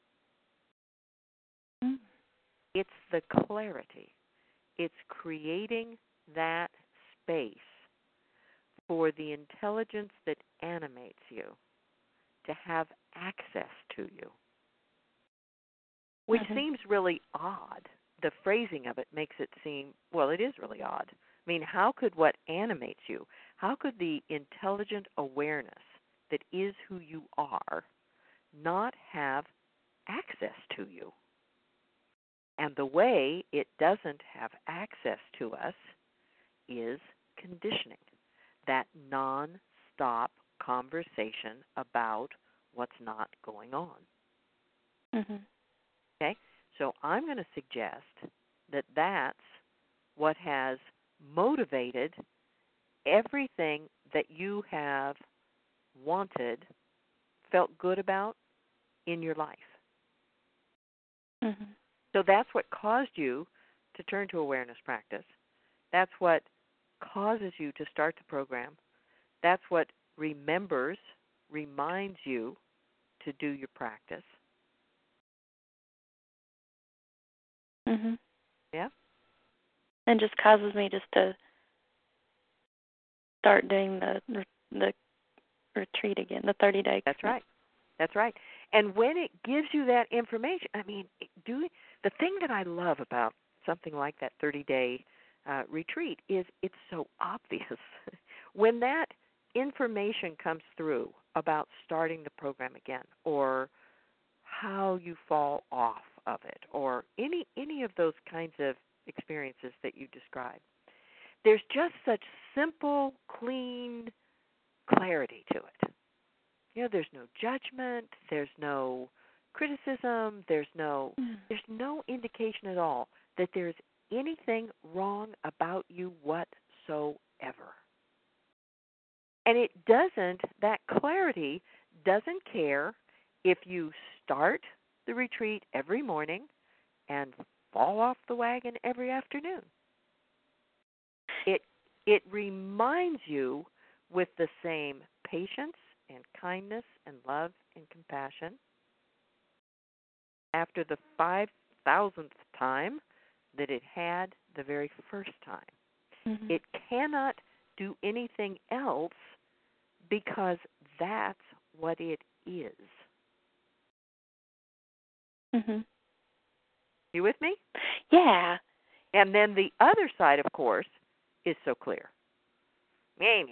Mhm. It's the clarity. It's creating that space for the intelligence that animates you to have access to you, which Mhm. seems really odd. The phrasing of it makes it seem, well, it is really odd. I mean, how could what animates you, how could the intelligent awareness that is who you are not have access to you? And the way it doesn't have access to us is conditioning, that non-stop conversation about what's not going on. Mhm. Okay? So I'm going to suggest that that's what has motivated everything that you have wanted, felt good about in your life. Mhm. So that's what caused you to turn to awareness practice. That's what causes you to start the program. That's what remembers, reminds you to do your practice. Mhm. Yeah? And just causes me just to start doing the the retreat again, the thirty-day. That's right. That's right. And when it gives you that information, I mean, do the thing that I love about something like that thirty-day uh, retreat is it's so obvious. When that information comes through about starting the program again, or how you fall off of it, or any any of those kinds of experiences that you described, there's just such simple, clean clarity to it. You know, there's no judgment, there's no criticism, there's no Mm. there's no indication at all that there's anything wrong about you whatsoever. And it doesn't, that clarity doesn't care if you start the retreat every morning and fall off the wagon every afternoon. It it reminds you with the same patience and kindness and love and compassion after the five thousandth time that it had the very first time. Mm-hmm. It cannot do anything else because that's what it is. Mm-hmm. You with me? Yeah. And then the other side, of course, is so clear. You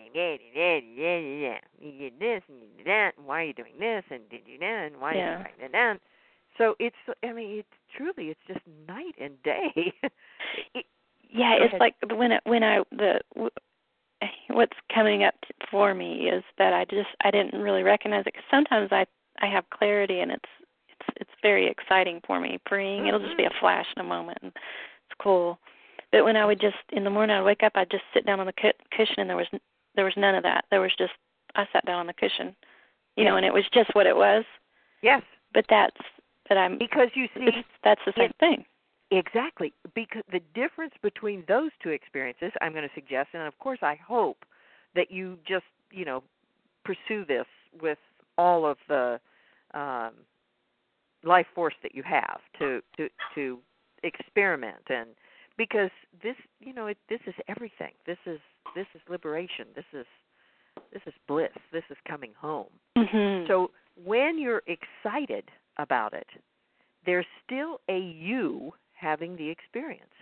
did this and you did that, and why are you doing this, and did you that, and why Yeah. are you writing it down? So it's, I mean, it's truly, it's just night and day. it, Yeah, Go it's ahead. like when it, when I the what's coming up t- for me is that I just I didn't really recognize it, because sometimes I I have clarity and it's it's it's very exciting for me, freeing. It'll just be a flash in a moment, and it's cool. But when I would just in the morning I'd wake up, I'd just sit down on the cu- cushion, and there was there was none of that. There was just I sat down on the cushion, you know, and it was just what it was. Yes. But that's but I'm Because you see, it's, that's the same it, thing. Exactly. Because the difference between those two experiences, I'm going to suggest, and of course I hope that you just, you know, pursue this with all of the um, life force that you have to, to, to experiment. And because this, you know, it, this is everything. This is, this is liberation. This is, this is bliss. This is coming home. Mm-hmm. So when you're excited about it, there's still a you having the experience.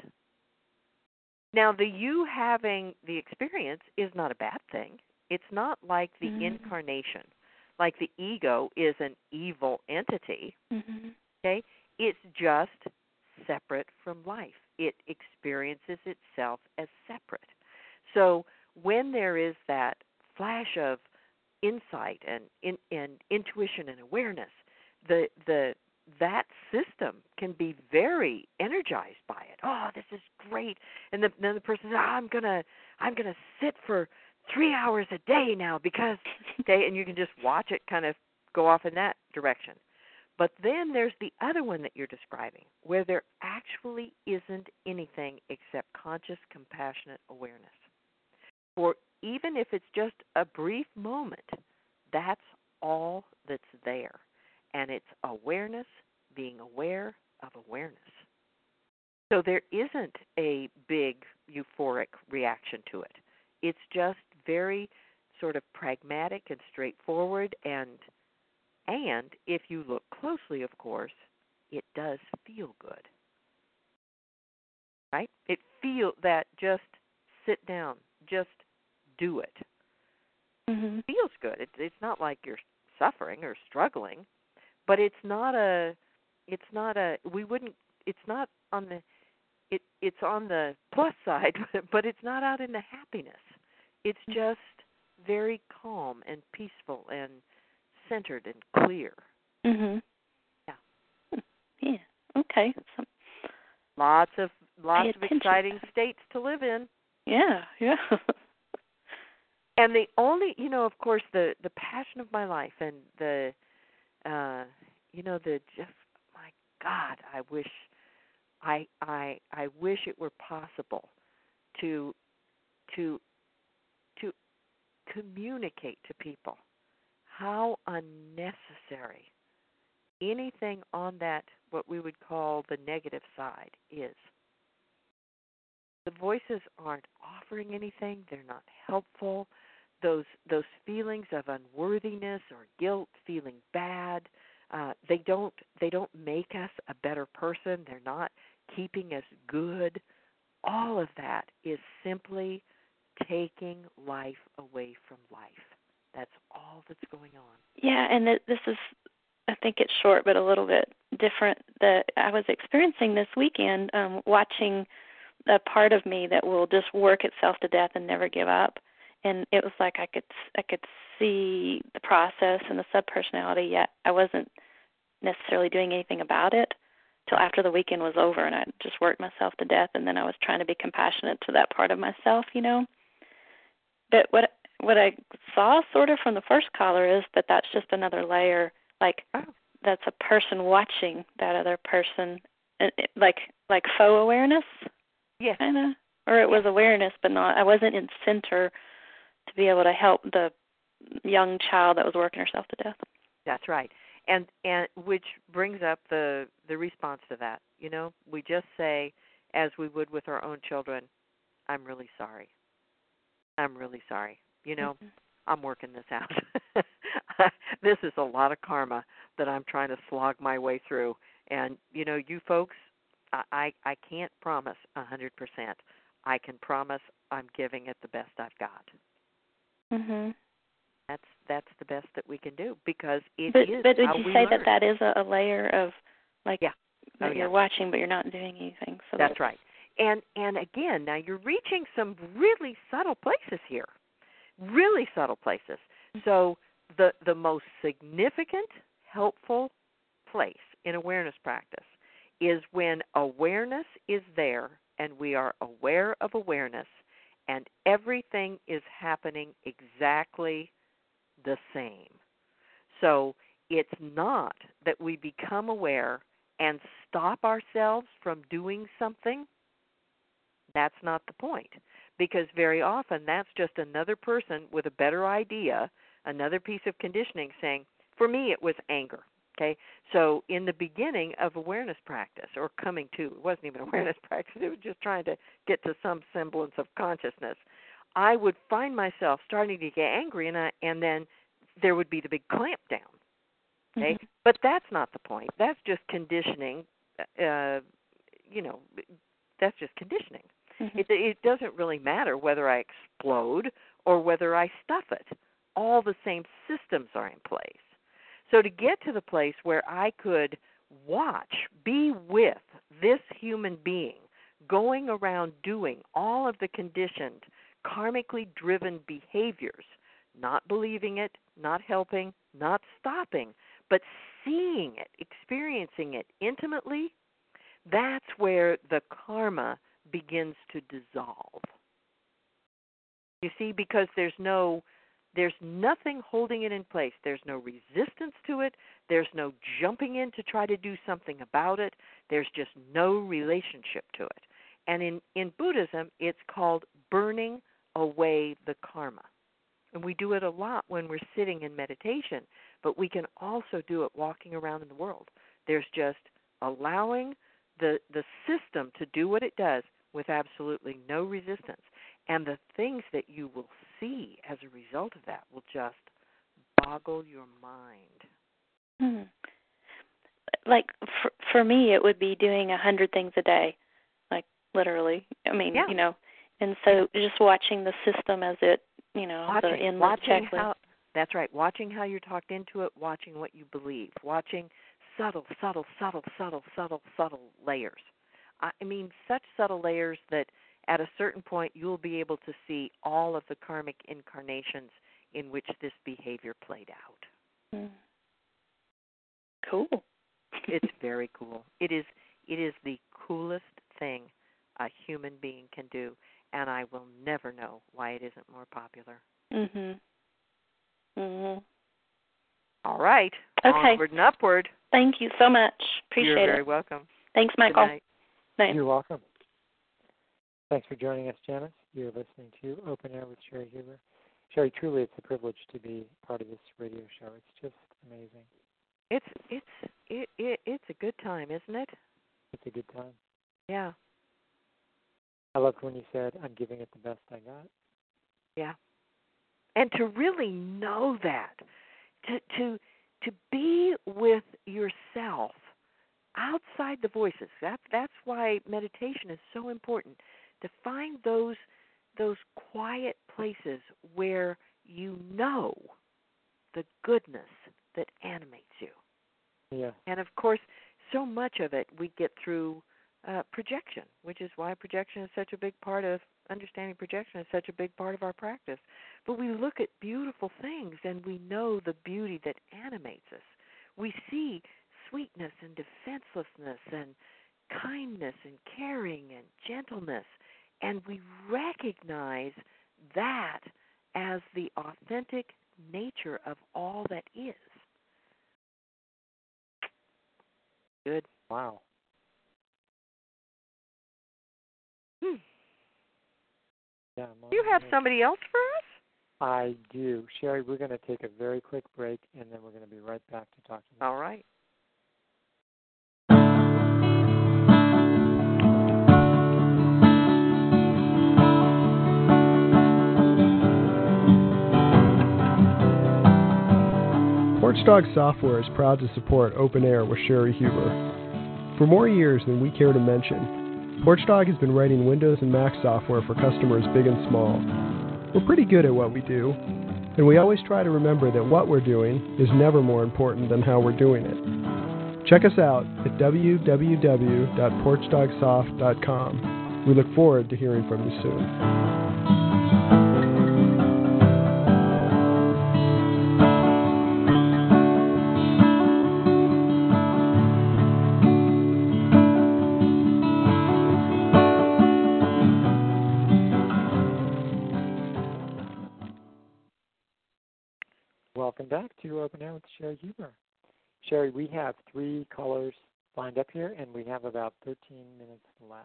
Now, the you having the experience is not a bad thing. It's not like the mm-hmm. incarnation, like the ego is an evil entity, Mm-hmm. okay? It's just separate from life. It experiences itself as separate. So when there is that flash of insight and, in, and intuition and awareness, the the that system can be very energized by it. Oh, this is great! And the, then the person says, oh, "I'm gonna, I'm gonna sit for three hours a day now because," okay, and you can just watch it kind of go off in that direction. But then there's the other one that you're describing, where there actually isn't anything except conscious, compassionate awareness. For even if it's just a brief moment, that's all that's there. And it's awareness, being aware of awareness. So there isn't a big euphoric reaction to it. It's just very sort of pragmatic and straightforward, and and if you look closely, of course, it does feel good. Right? It feel that just sit down, just do it. Mm-hmm. It feels good. It, it's not like you're suffering or struggling. But it's not a, it's not a, we wouldn't, it's not on the, it, it's on the plus side, but it's not out in the happiness. It's just very calm and peaceful and centered and clear. Mm-hmm. Yeah. Yeah. Okay. So, Lots of, lots of attention. exciting states to live in. yeah. Yeah. And the only, you know, of course, the, the passion of my life and the, Uh, you know, the just my God, I wish I I I wish it were possible to to to communicate to people how unnecessary anything on that what we would call the negative side is. The voices aren't offering anything, they're not helpful, those those feelings of unworthiness or guilt, feeling bad, uh, they don't they don't make us a better person. They're not keeping us good. All of that is simply taking life away from life. That's all that's going on. Yeah, and th- this is, I think it's short but a little bit different that I was experiencing this weekend, um, watching a part of me that will just work itself to death and never give up. And it was like I could I could see the process and the subpersonality, yet I wasn't necessarily doing anything about it till after the weekend was over, and I just worked myself to death, and then I was trying to be compassionate to that part of myself, you know. But what what I saw sort of from the first caller is that that's just another layer, like oh. that's a person watching that other person, like like faux awareness, yes, kind of, or it was awareness, but not. I wasn't in center to be able to help the young child that was working herself to death. That's right. And and which brings up the the response to that. You know, we just say, as we would with our own children, I'm really sorry. I'm really sorry. You know, mm-hmm. I'm working this out. This is a lot of karma that I'm trying to slog my way through. And, you know, you folks, I, I, I can't promise one hundred percent. I can promise I'm giving it the best I've got. Mhm. That's that's the best that we can do because it but, is But would how you we say learn. that that is a, a layer of, like, yeah. that oh, you're yeah. watching but you're not doing anything? So that's right. And and again, now you're reaching some really subtle places here, really subtle places. So the the most significant, helpful place in awareness practice is when awareness is there and we are aware of awareness and everything is happening exactly the same. So it's not that we become aware and stop ourselves from doing something. That's not the point, because very often that's just another person with a better idea, another piece of conditioning saying, for me it was anger. Okay, so in the beginning of awareness practice, or coming to, it wasn't even awareness practice, it was just trying to get to some semblance of consciousness, I would find myself starting to get angry, and I, and then there would be the big clamp down. Okay, mm-hmm. But that's not the point. That's just conditioning. Uh, you know, that's just conditioning. Mm-hmm. It, it doesn't really matter whether I explode or whether I stuff it. All the same systems are in place. So to get to the place where I could watch, be with this human being going around doing all of the conditioned, karmically driven behaviors, not believing it, not helping, not stopping, but seeing it, experiencing it intimately, that's where the karma begins to dissolve. You see, because there's no There's nothing holding it in place. There's no resistance to it. There's no jumping in to try to do something about it. There's just no relationship to it. And in, in Buddhism, it's called burning away the karma. And we do it a lot when we're sitting in meditation, but we can also do it walking around in the world. There's just allowing the, the system to do what it does with absolutely no resistance. And the things that you will see as a result of that will just boggle your mind. Hmm. Like, for, for me, it would be doing a hundred things a day, like literally. I mean, yeah. you know, and so just watching the system as it, you know, watching, the endless watching checklist. How, that's right. Watching how you're talked into it, watching what you believe, watching subtle, subtle, subtle, subtle, subtle, subtle layers. I mean, such subtle layers that at a certain point, you'll be able to see all of the karmic incarnations in which this behavior played out. Mm. Cool. It's very cool. It is. It is the coolest thing a human being can do, and I will never know why it isn't more popular. Mhm. Mhm. All right. Okay. Onward and upward. Thank you so much. Appreciate it. You're very it. welcome. Thanks, Michael. Good night. Night. You're welcome. Thanks for joining us, Janice. You're listening to Open Air with Sherry Huber. Sherry, truly it's a privilege to be part of this radio show. It's just amazing. It's it's it, it it's a good time, isn't it? It's a good time. Yeah. I loved when you said, I'm giving it the best I got. Yeah. And to really know that, to to to be with yourself outside the voices. That that's why meditation is so important. To find those those quiet places where you know the goodness that animates you. Yeah. And of course, so much of it we get through uh, projection, which is why projection is such a big part of understanding projection is such a big part of our practice. But we look at beautiful things and we know the beauty that animates us. We see sweetness and defenselessness and kindness and caring and gentleness, and we recognize that as the authentic nature of all that is. Good. Wow. Hmm. Yeah, Do you have somebody else for us? I do. Sherry, we're going to take a very quick break, and then we're going to be right back to talk to you. All right. Porch Dog Software is proud to support Open Air with Sherry Huber. For more years than we care to mention, Porch Dog has been writing Windows and Mac software for customers big and small. We're pretty good at what we do, and we always try to remember that what we're doing is never more important than how we're doing it. Check us out at w w w dot porch dog soft dot com. We look forward to hearing from you soon. Welcome back to Open Air with Sherry Huber. Sherry, we have three callers lined up here, and we have about thirteen minutes left.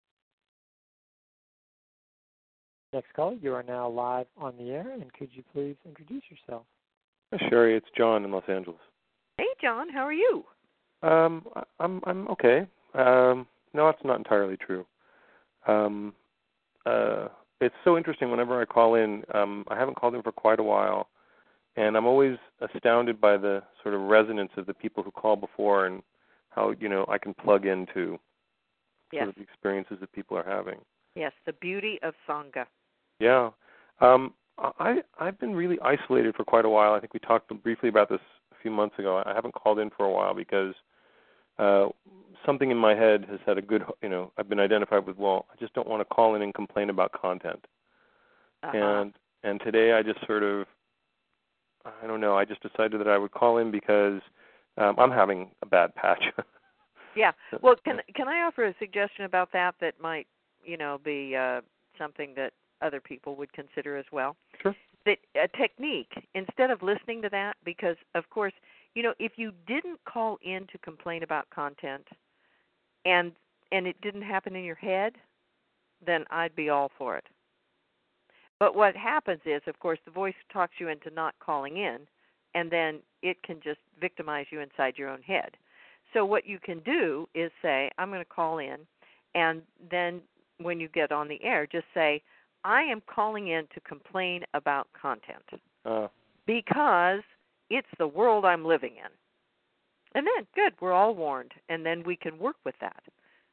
Next caller, you are now live on the air, and could you please introduce yourself? Hi, Sherry, it's John in Los Angeles. Hey, John, how are you? Um, I'm I'm okay. Um, no, that's not entirely true. Um, uh, it's so interesting. Whenever I call in, um, I haven't called in for quite a while. And I'm always astounded by the sort of resonance of the people who call before and how, you know, I can plug into yes. sort of the experiences that people are having. Yes, the beauty of Sangha. Yeah. Um, I, I've been really isolated for quite a while. I think we talked briefly about this a few months ago. I haven't called in for a while because uh, something in my head has had a good, you know, I've been identified with, well, I just don't want to call in and complain about content. Uh-huh. And and today I just sort of, I don't know. I just decided that I would call in because um, I'm having a bad patch. Yeah. Well, can can I offer a suggestion about that that might, you know, be uh, something that other people would consider as well? Sure. That a technique, instead of listening to that, because, of course, you know, if you didn't call in to complain about content and and it didn't happen in your head, then I'd be all for it. But what happens is, of course, the voice talks you into not calling in, and then it can just victimize you inside your own head. So what you can do is say, I'm going to call in, and then when you get on the air, just say, I am calling in to complain about content uh, because it's the world I'm living in. And then, good, we're all warned, and then we can work with that.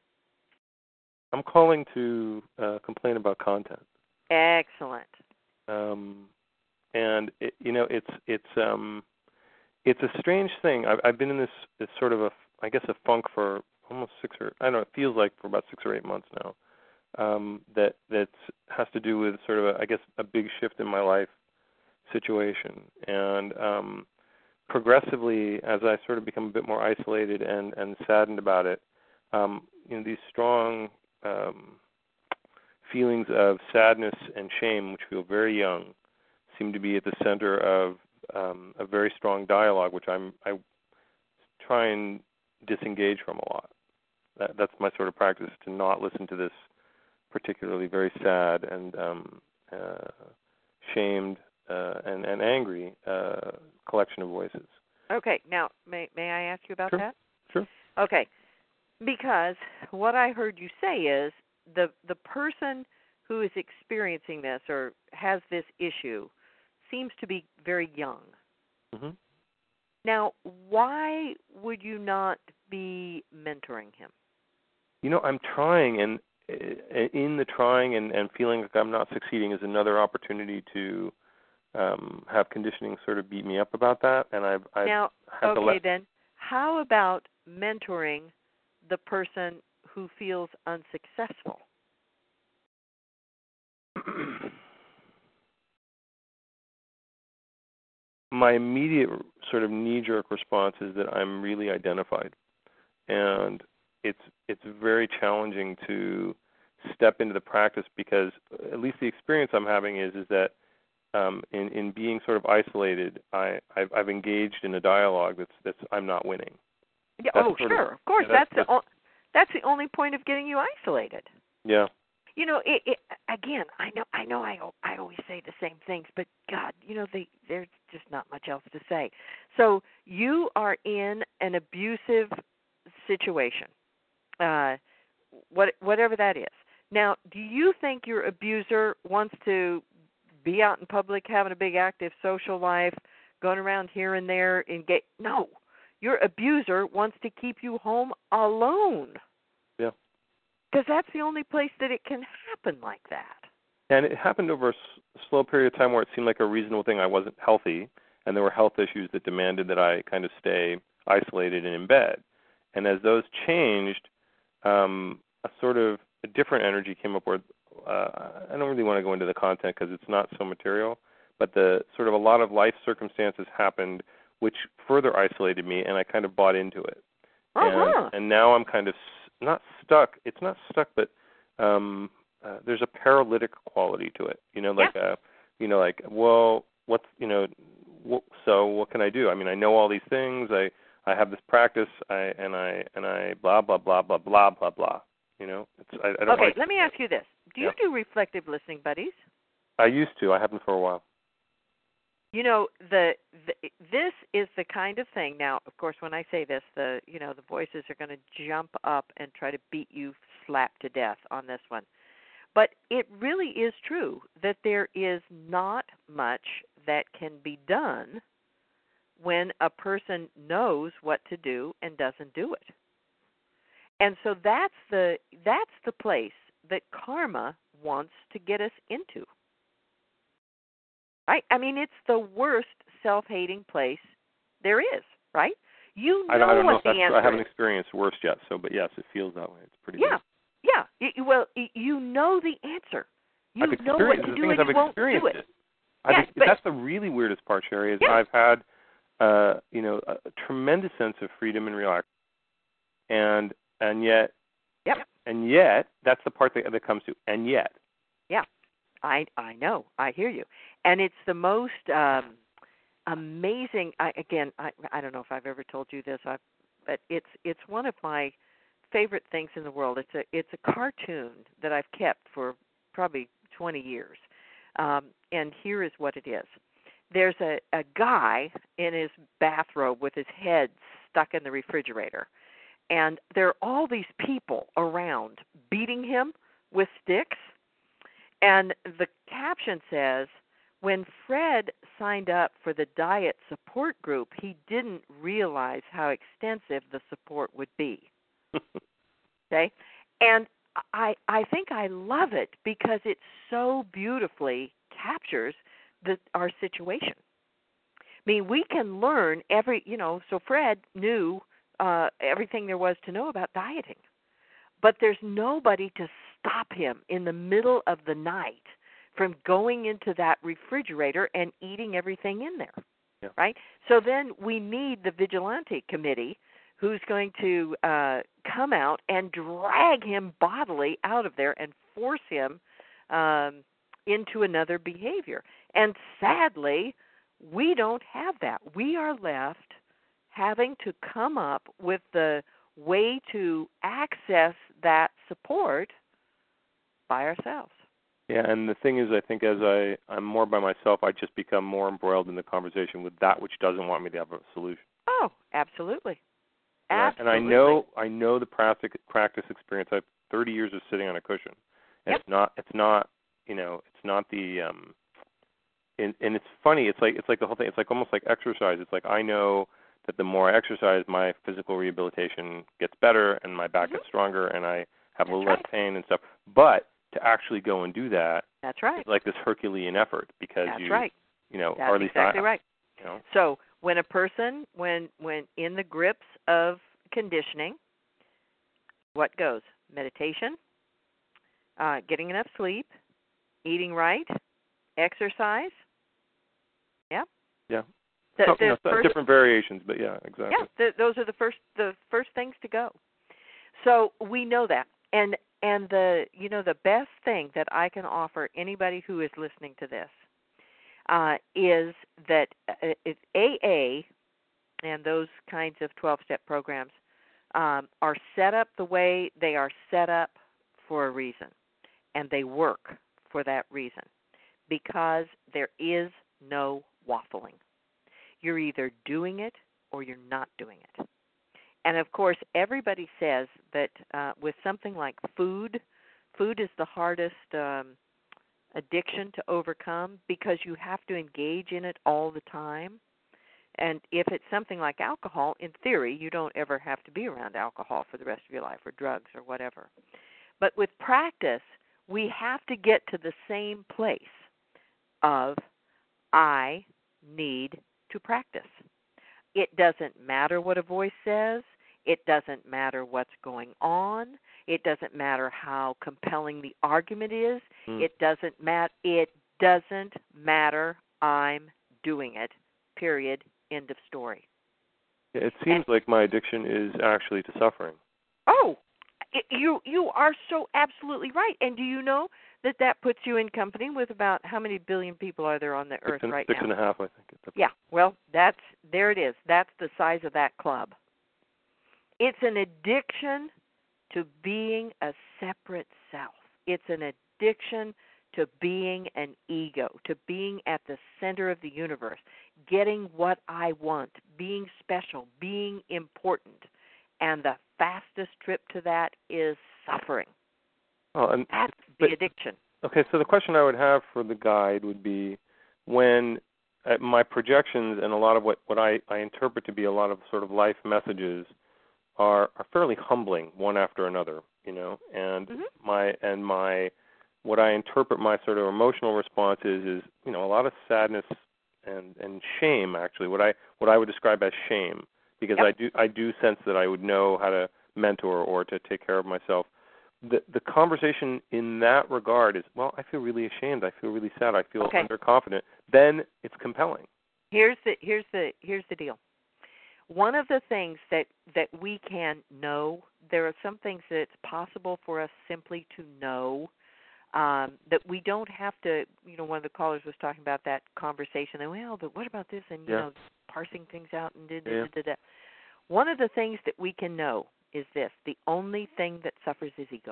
I'm calling to uh, complain about content. Excellent. Um, and it, you know, it's it's um, it's a strange thing. I've, I've been in this, this sort of a, I guess, a funk for almost six or I don't know. It feels like for about six or eight months now. Um, that that has to do with sort of, a, I guess, a big shift in my life situation. And um, progressively, as I sort of become a bit more isolated and, and saddened about it, um, you know, these strong um, feelings of sadness and shame, which feel very young, seem to be at the center of um, a very strong dialogue, which I'm I try and disengage from a lot. That, that's my sort of practice, to not listen to this particularly very sad and um, uh, shamed uh, and, and angry uh, collection of voices. Okay, now, may may I ask you about Sure. that? Sure. Okay, because what I heard you say is the the person who is experiencing this or has this issue seems to be very young. Mm-hmm. Now, why would you not be mentoring him? You know, I'm trying, and in the trying and, and feeling like I'm not succeeding is another opportunity to um, have conditioning sort of beat me up about that. And I've, I've now, had okay, to let... then, how about mentoring the person who feels unsuccessful? My immediate sort of knee-jerk response is that I'm really identified, and it's it's very challenging to step into the practice because at least the experience I'm having is is that um, in in being sort of isolated, I I've, I've engaged in a dialogue that's that's I'm not winning. Yeah. That's oh, sort sure. Of, of course, yeah, that's, that's that's the o- that's the only point of getting you isolated. Yeah. You know, it, it, again, I know, I know, I I always say the same things, but God, you know, they, there's just not much else to say. So you are in an abusive situation, uh, what whatever that is. Now, do you think your abuser wants to be out in public, having a big active social life, going around here and there, and get? No, your abuser wants to keep you home alone. Yeah. Because that's the only place that it can happen like that. And it happened over a s- slow period of time where it seemed like a reasonable thing. I wasn't healthy, and there were health issues that demanded that I kind of stay isolated and in bed. And as those changed, um, a sort of a different energy came up where uh, I don't really want to go into the content because it's not so material, but the sort of a lot of life circumstances happened which further isolated me, and I kind of bought into it. Uh-huh. And, and now I'm kind of not stuck. It's not stuck, but um, uh, there's a paralytic quality to it. You know, like yeah. uh, you know, like well, what's you know, wh- so what can I do? I mean, I know all these things. I I have this practice. I and I and I blah blah blah blah blah blah blah. You know, it's I, I don't okay. like. Let me ask you this: do you yeah. do reflective listening, buddies? I used to. I haven't for a while. You know, the, the this is the kind of thing. Now, of course, when I say this, the you know the voices are going to jump up and try to beat you slap to death on this one. But it really is true that there is not much that can be done when a person knows what to do and doesn't do it. And so that's the that's the place that karma wants to get us into. Right? I mean, it's the worst self-hating place there is, right? You know I don't, I don't what know if the that's answer true. I haven't is. experienced worse yet, so but yes, it feels that way. It's pretty Yeah, good. yeah. You, well, you know the answer. You I've know what to the do, thing and is I've you won't experienced do it. it. I've Yeah, ex- but, that's the really weirdest part, Sherry, is yeah. I've had uh, you know a, a tremendous sense of freedom and relaxation, and and yet, yep. and yet that's the part that that comes to, and yet. Yeah, I I know. I hear you, and it's the most um, amazing. I, again, I I don't know if I've ever told you this, I've, but it's it's one of my favorite things in the world. It's a it's a cartoon that I've kept for probably twenty years, um, and here is what it is. There's a, a guy in his bathrobe with his head stuck in the refrigerator, and there are all these people around beating him with sticks. And the caption says, when Fred signed up for the diet support group, he didn't realize how extensive the support would be. Okay? And I I think I love it because it so beautifully captures the, our situation. I mean, we can learn every, you know, so Fred knew uh, everything there was to know about dieting. But there's nobody to stop him in the middle of the night from going into that refrigerator and eating everything in there, yeah. right? So then we need the vigilante committee who's going to uh, come out and drag him bodily out of there and force him um, into another behavior. And sadly, we don't have that. We are left having to come up with the way to access that support by ourselves. Yeah, and the thing is, I think as I, I'm more by myself, I just become more embroiled in the conversation with that which doesn't want me to have a solution. Oh, absolutely. And I, Absolutely. and I know, I know the practice, practice experience. I have thirty years of sitting on a cushion. And Yep. It's not, it's not, you know, it's not the, um, and, and it's funny. It's like it's like the whole thing. It's like almost like exercise. It's like I know that the more I exercise, my physical rehabilitation gets better, and my back mm-hmm. gets stronger, and I have That's a little right. less pain and stuff. But to actually go and do that, that's right. It's like this Herculean effort because That's you, right. you know, That's or at least exactly I, right. You know? So when a person, when when in the grips of conditioning, what goes? Meditation, uh, getting enough sleep, eating right, exercise. Yeah. Yeah. The, so, the you know, first, different variations, but yeah, exactly. Yeah, the, those are the first the first things to go. So we know that, and and the you know the best thing that I can offer anybody who is listening to this uh, is that uh, it's A A and those kinds of twelve-step programs um, are set up the way they are set up for a reason, and they work for that reason because there is no waffling. You're either doing it or you're not doing it. And, of course, everybody says that uh, with something like food, food is the hardest um, addiction to overcome because you have to engage in it all the time. And if it's something like alcohol, in theory, you don't ever have to be around alcohol for the rest of your life or drugs or whatever. But with practice, we have to get to the same place of I need to practice. It doesn't matter what a voice says. It doesn't matter what's going on. It doesn't matter how compelling the argument is. Mm. It doesn't matter. It doesn't matter. I'm doing it. Period. End of story. It seems and, like my addiction is actually to suffering. Oh, it, you you are so absolutely right. And do you know that that puts you in company with about how many billion people are there on the six earth and, right six now? Six and a half, I think. Yeah. Well, that's there. It is. That's the size of that club. It's an addiction to being a separate self. It's an addiction to being an ego, to being at the center of the universe, getting what I want, being special, being important. And the fastest trip to that is suffering. Oh, and, That's but, the addiction. Okay, so the question I would have for the guide would be when uh, my projections and a lot of what, what I, I interpret to be a lot of sort of life messages are, are fairly humbling one after another, you know, and mm-hmm. my and my what I interpret my sort of emotional response is, is you know, a lot of sadness and, and shame, actually, what I what I would describe as shame, because yep. I do I do sense that I would know how to mentor or to take care of myself. The the conversation in that regard is, well, I feel really ashamed, I feel really sad, I feel okay. underconfident. Then it's compelling. Here's the here's the here's the deal. One of the things that, that we can know, there are some things that it's possible for us simply to know, um, that we don't have to, you know, one of the callers was talking about that conversation, and well, but what about this, and, you yeah. know, parsing things out, and da, da, yeah. da, da, da. One of the things that we can know is this: the only thing that suffers is ego.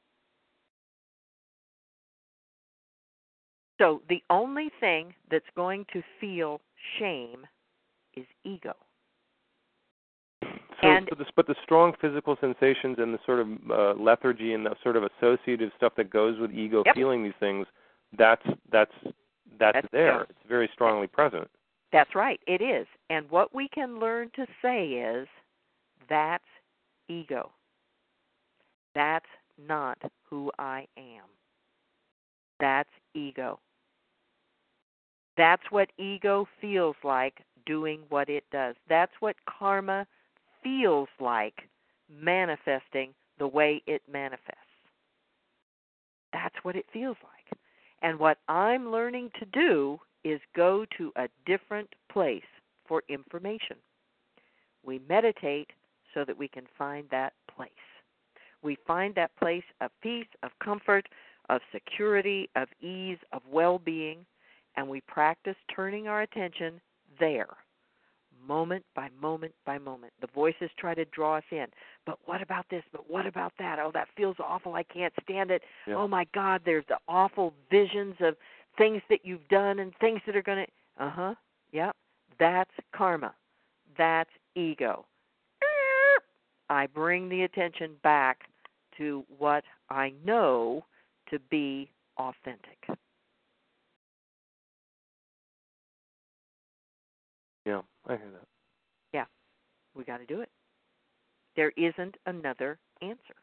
So the only thing that's going to feel shame is ego. So, and, so this, but the strong physical sensations and the sort of uh, lethargy and the sort of associative stuff that goes with ego yep. feeling these things, that's that's that's, that's there. yeah. It's very strongly present. That's right. It is. And what we can learn to say is, that's ego. That's not who I am. That's ego. That's what ego feels like doing what it does. That's what karma feels like manifesting the way it manifests. That's what it feels like. And what I'm learning to do is go to a different place for information. We meditate so that we can find that place. We find that place of peace, of comfort, of security, of ease, of well-being, and we practice turning our attention there, moment by moment by moment. The voices try to draw us in. But what about this? But what about that? Oh, that feels awful. I can't stand it. Yeah. Oh, my God, there's the awful visions of things that you've done and things that are going to... Uh-huh. Yep. That's karma. That's ego. I bring the attention back to what I know to be authentic. I hear that. Yeah, we got to do it. There isn't another answer.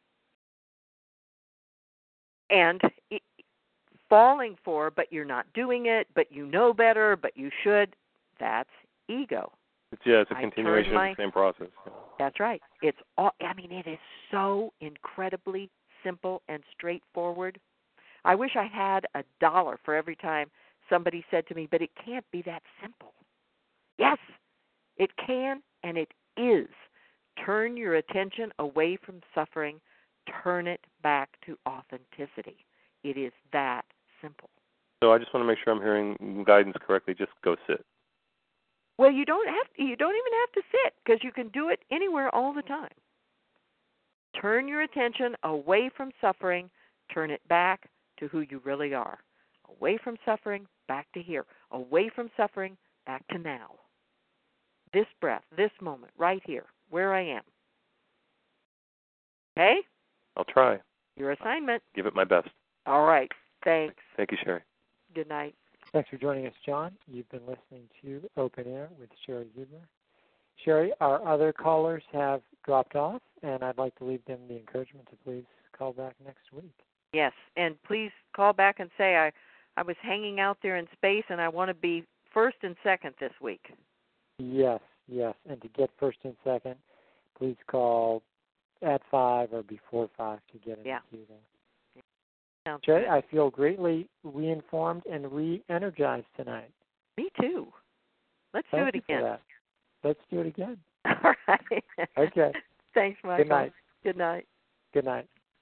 And it, falling for, but you're not doing it, but you know better, but you should, that's ego. It's, yeah, it's a I continuation my, of the same process. That's right. It's all, I mean, it is so incredibly simple and straightforward. I wish I had a dollar for every time somebody said to me, but it can't be that simple. Yes, it can, and it is. Turn your attention away from suffering. Turn it back to authenticity. It is that simple. So I just want to make sure I'm hearing guidance correctly. Just go sit. Well, you don't have to, you don't even have to sit because you can do it anywhere all the time. Turn your attention away from suffering. Turn it back to who you really are. Away from suffering, back to here. Away from suffering, back to now. This breath, this moment, right here, where I am. Okay? I'll try. Your assignment. Give it my best. All right. Thanks. Thank you, Sherry. Good night. Thanks for joining us, John. You've been listening to Open Air with Sherry Huber. Sherry, our other callers have dropped off, and I'd like to leave them the encouragement to please call back next week. Yes, and please call back and say I, I was hanging out there in space, and I want to be first and second this week. Yes, yes. And to get first and second, please call at five or before five to get in yeah. the queue there. Sounds Jay, good. I feel greatly re-informed and re-energized tonight. Me too. Let's Thank do it you again. For that. Let's do it again. All right. Okay. Thanks, Michael. Good night. Good night. Good night.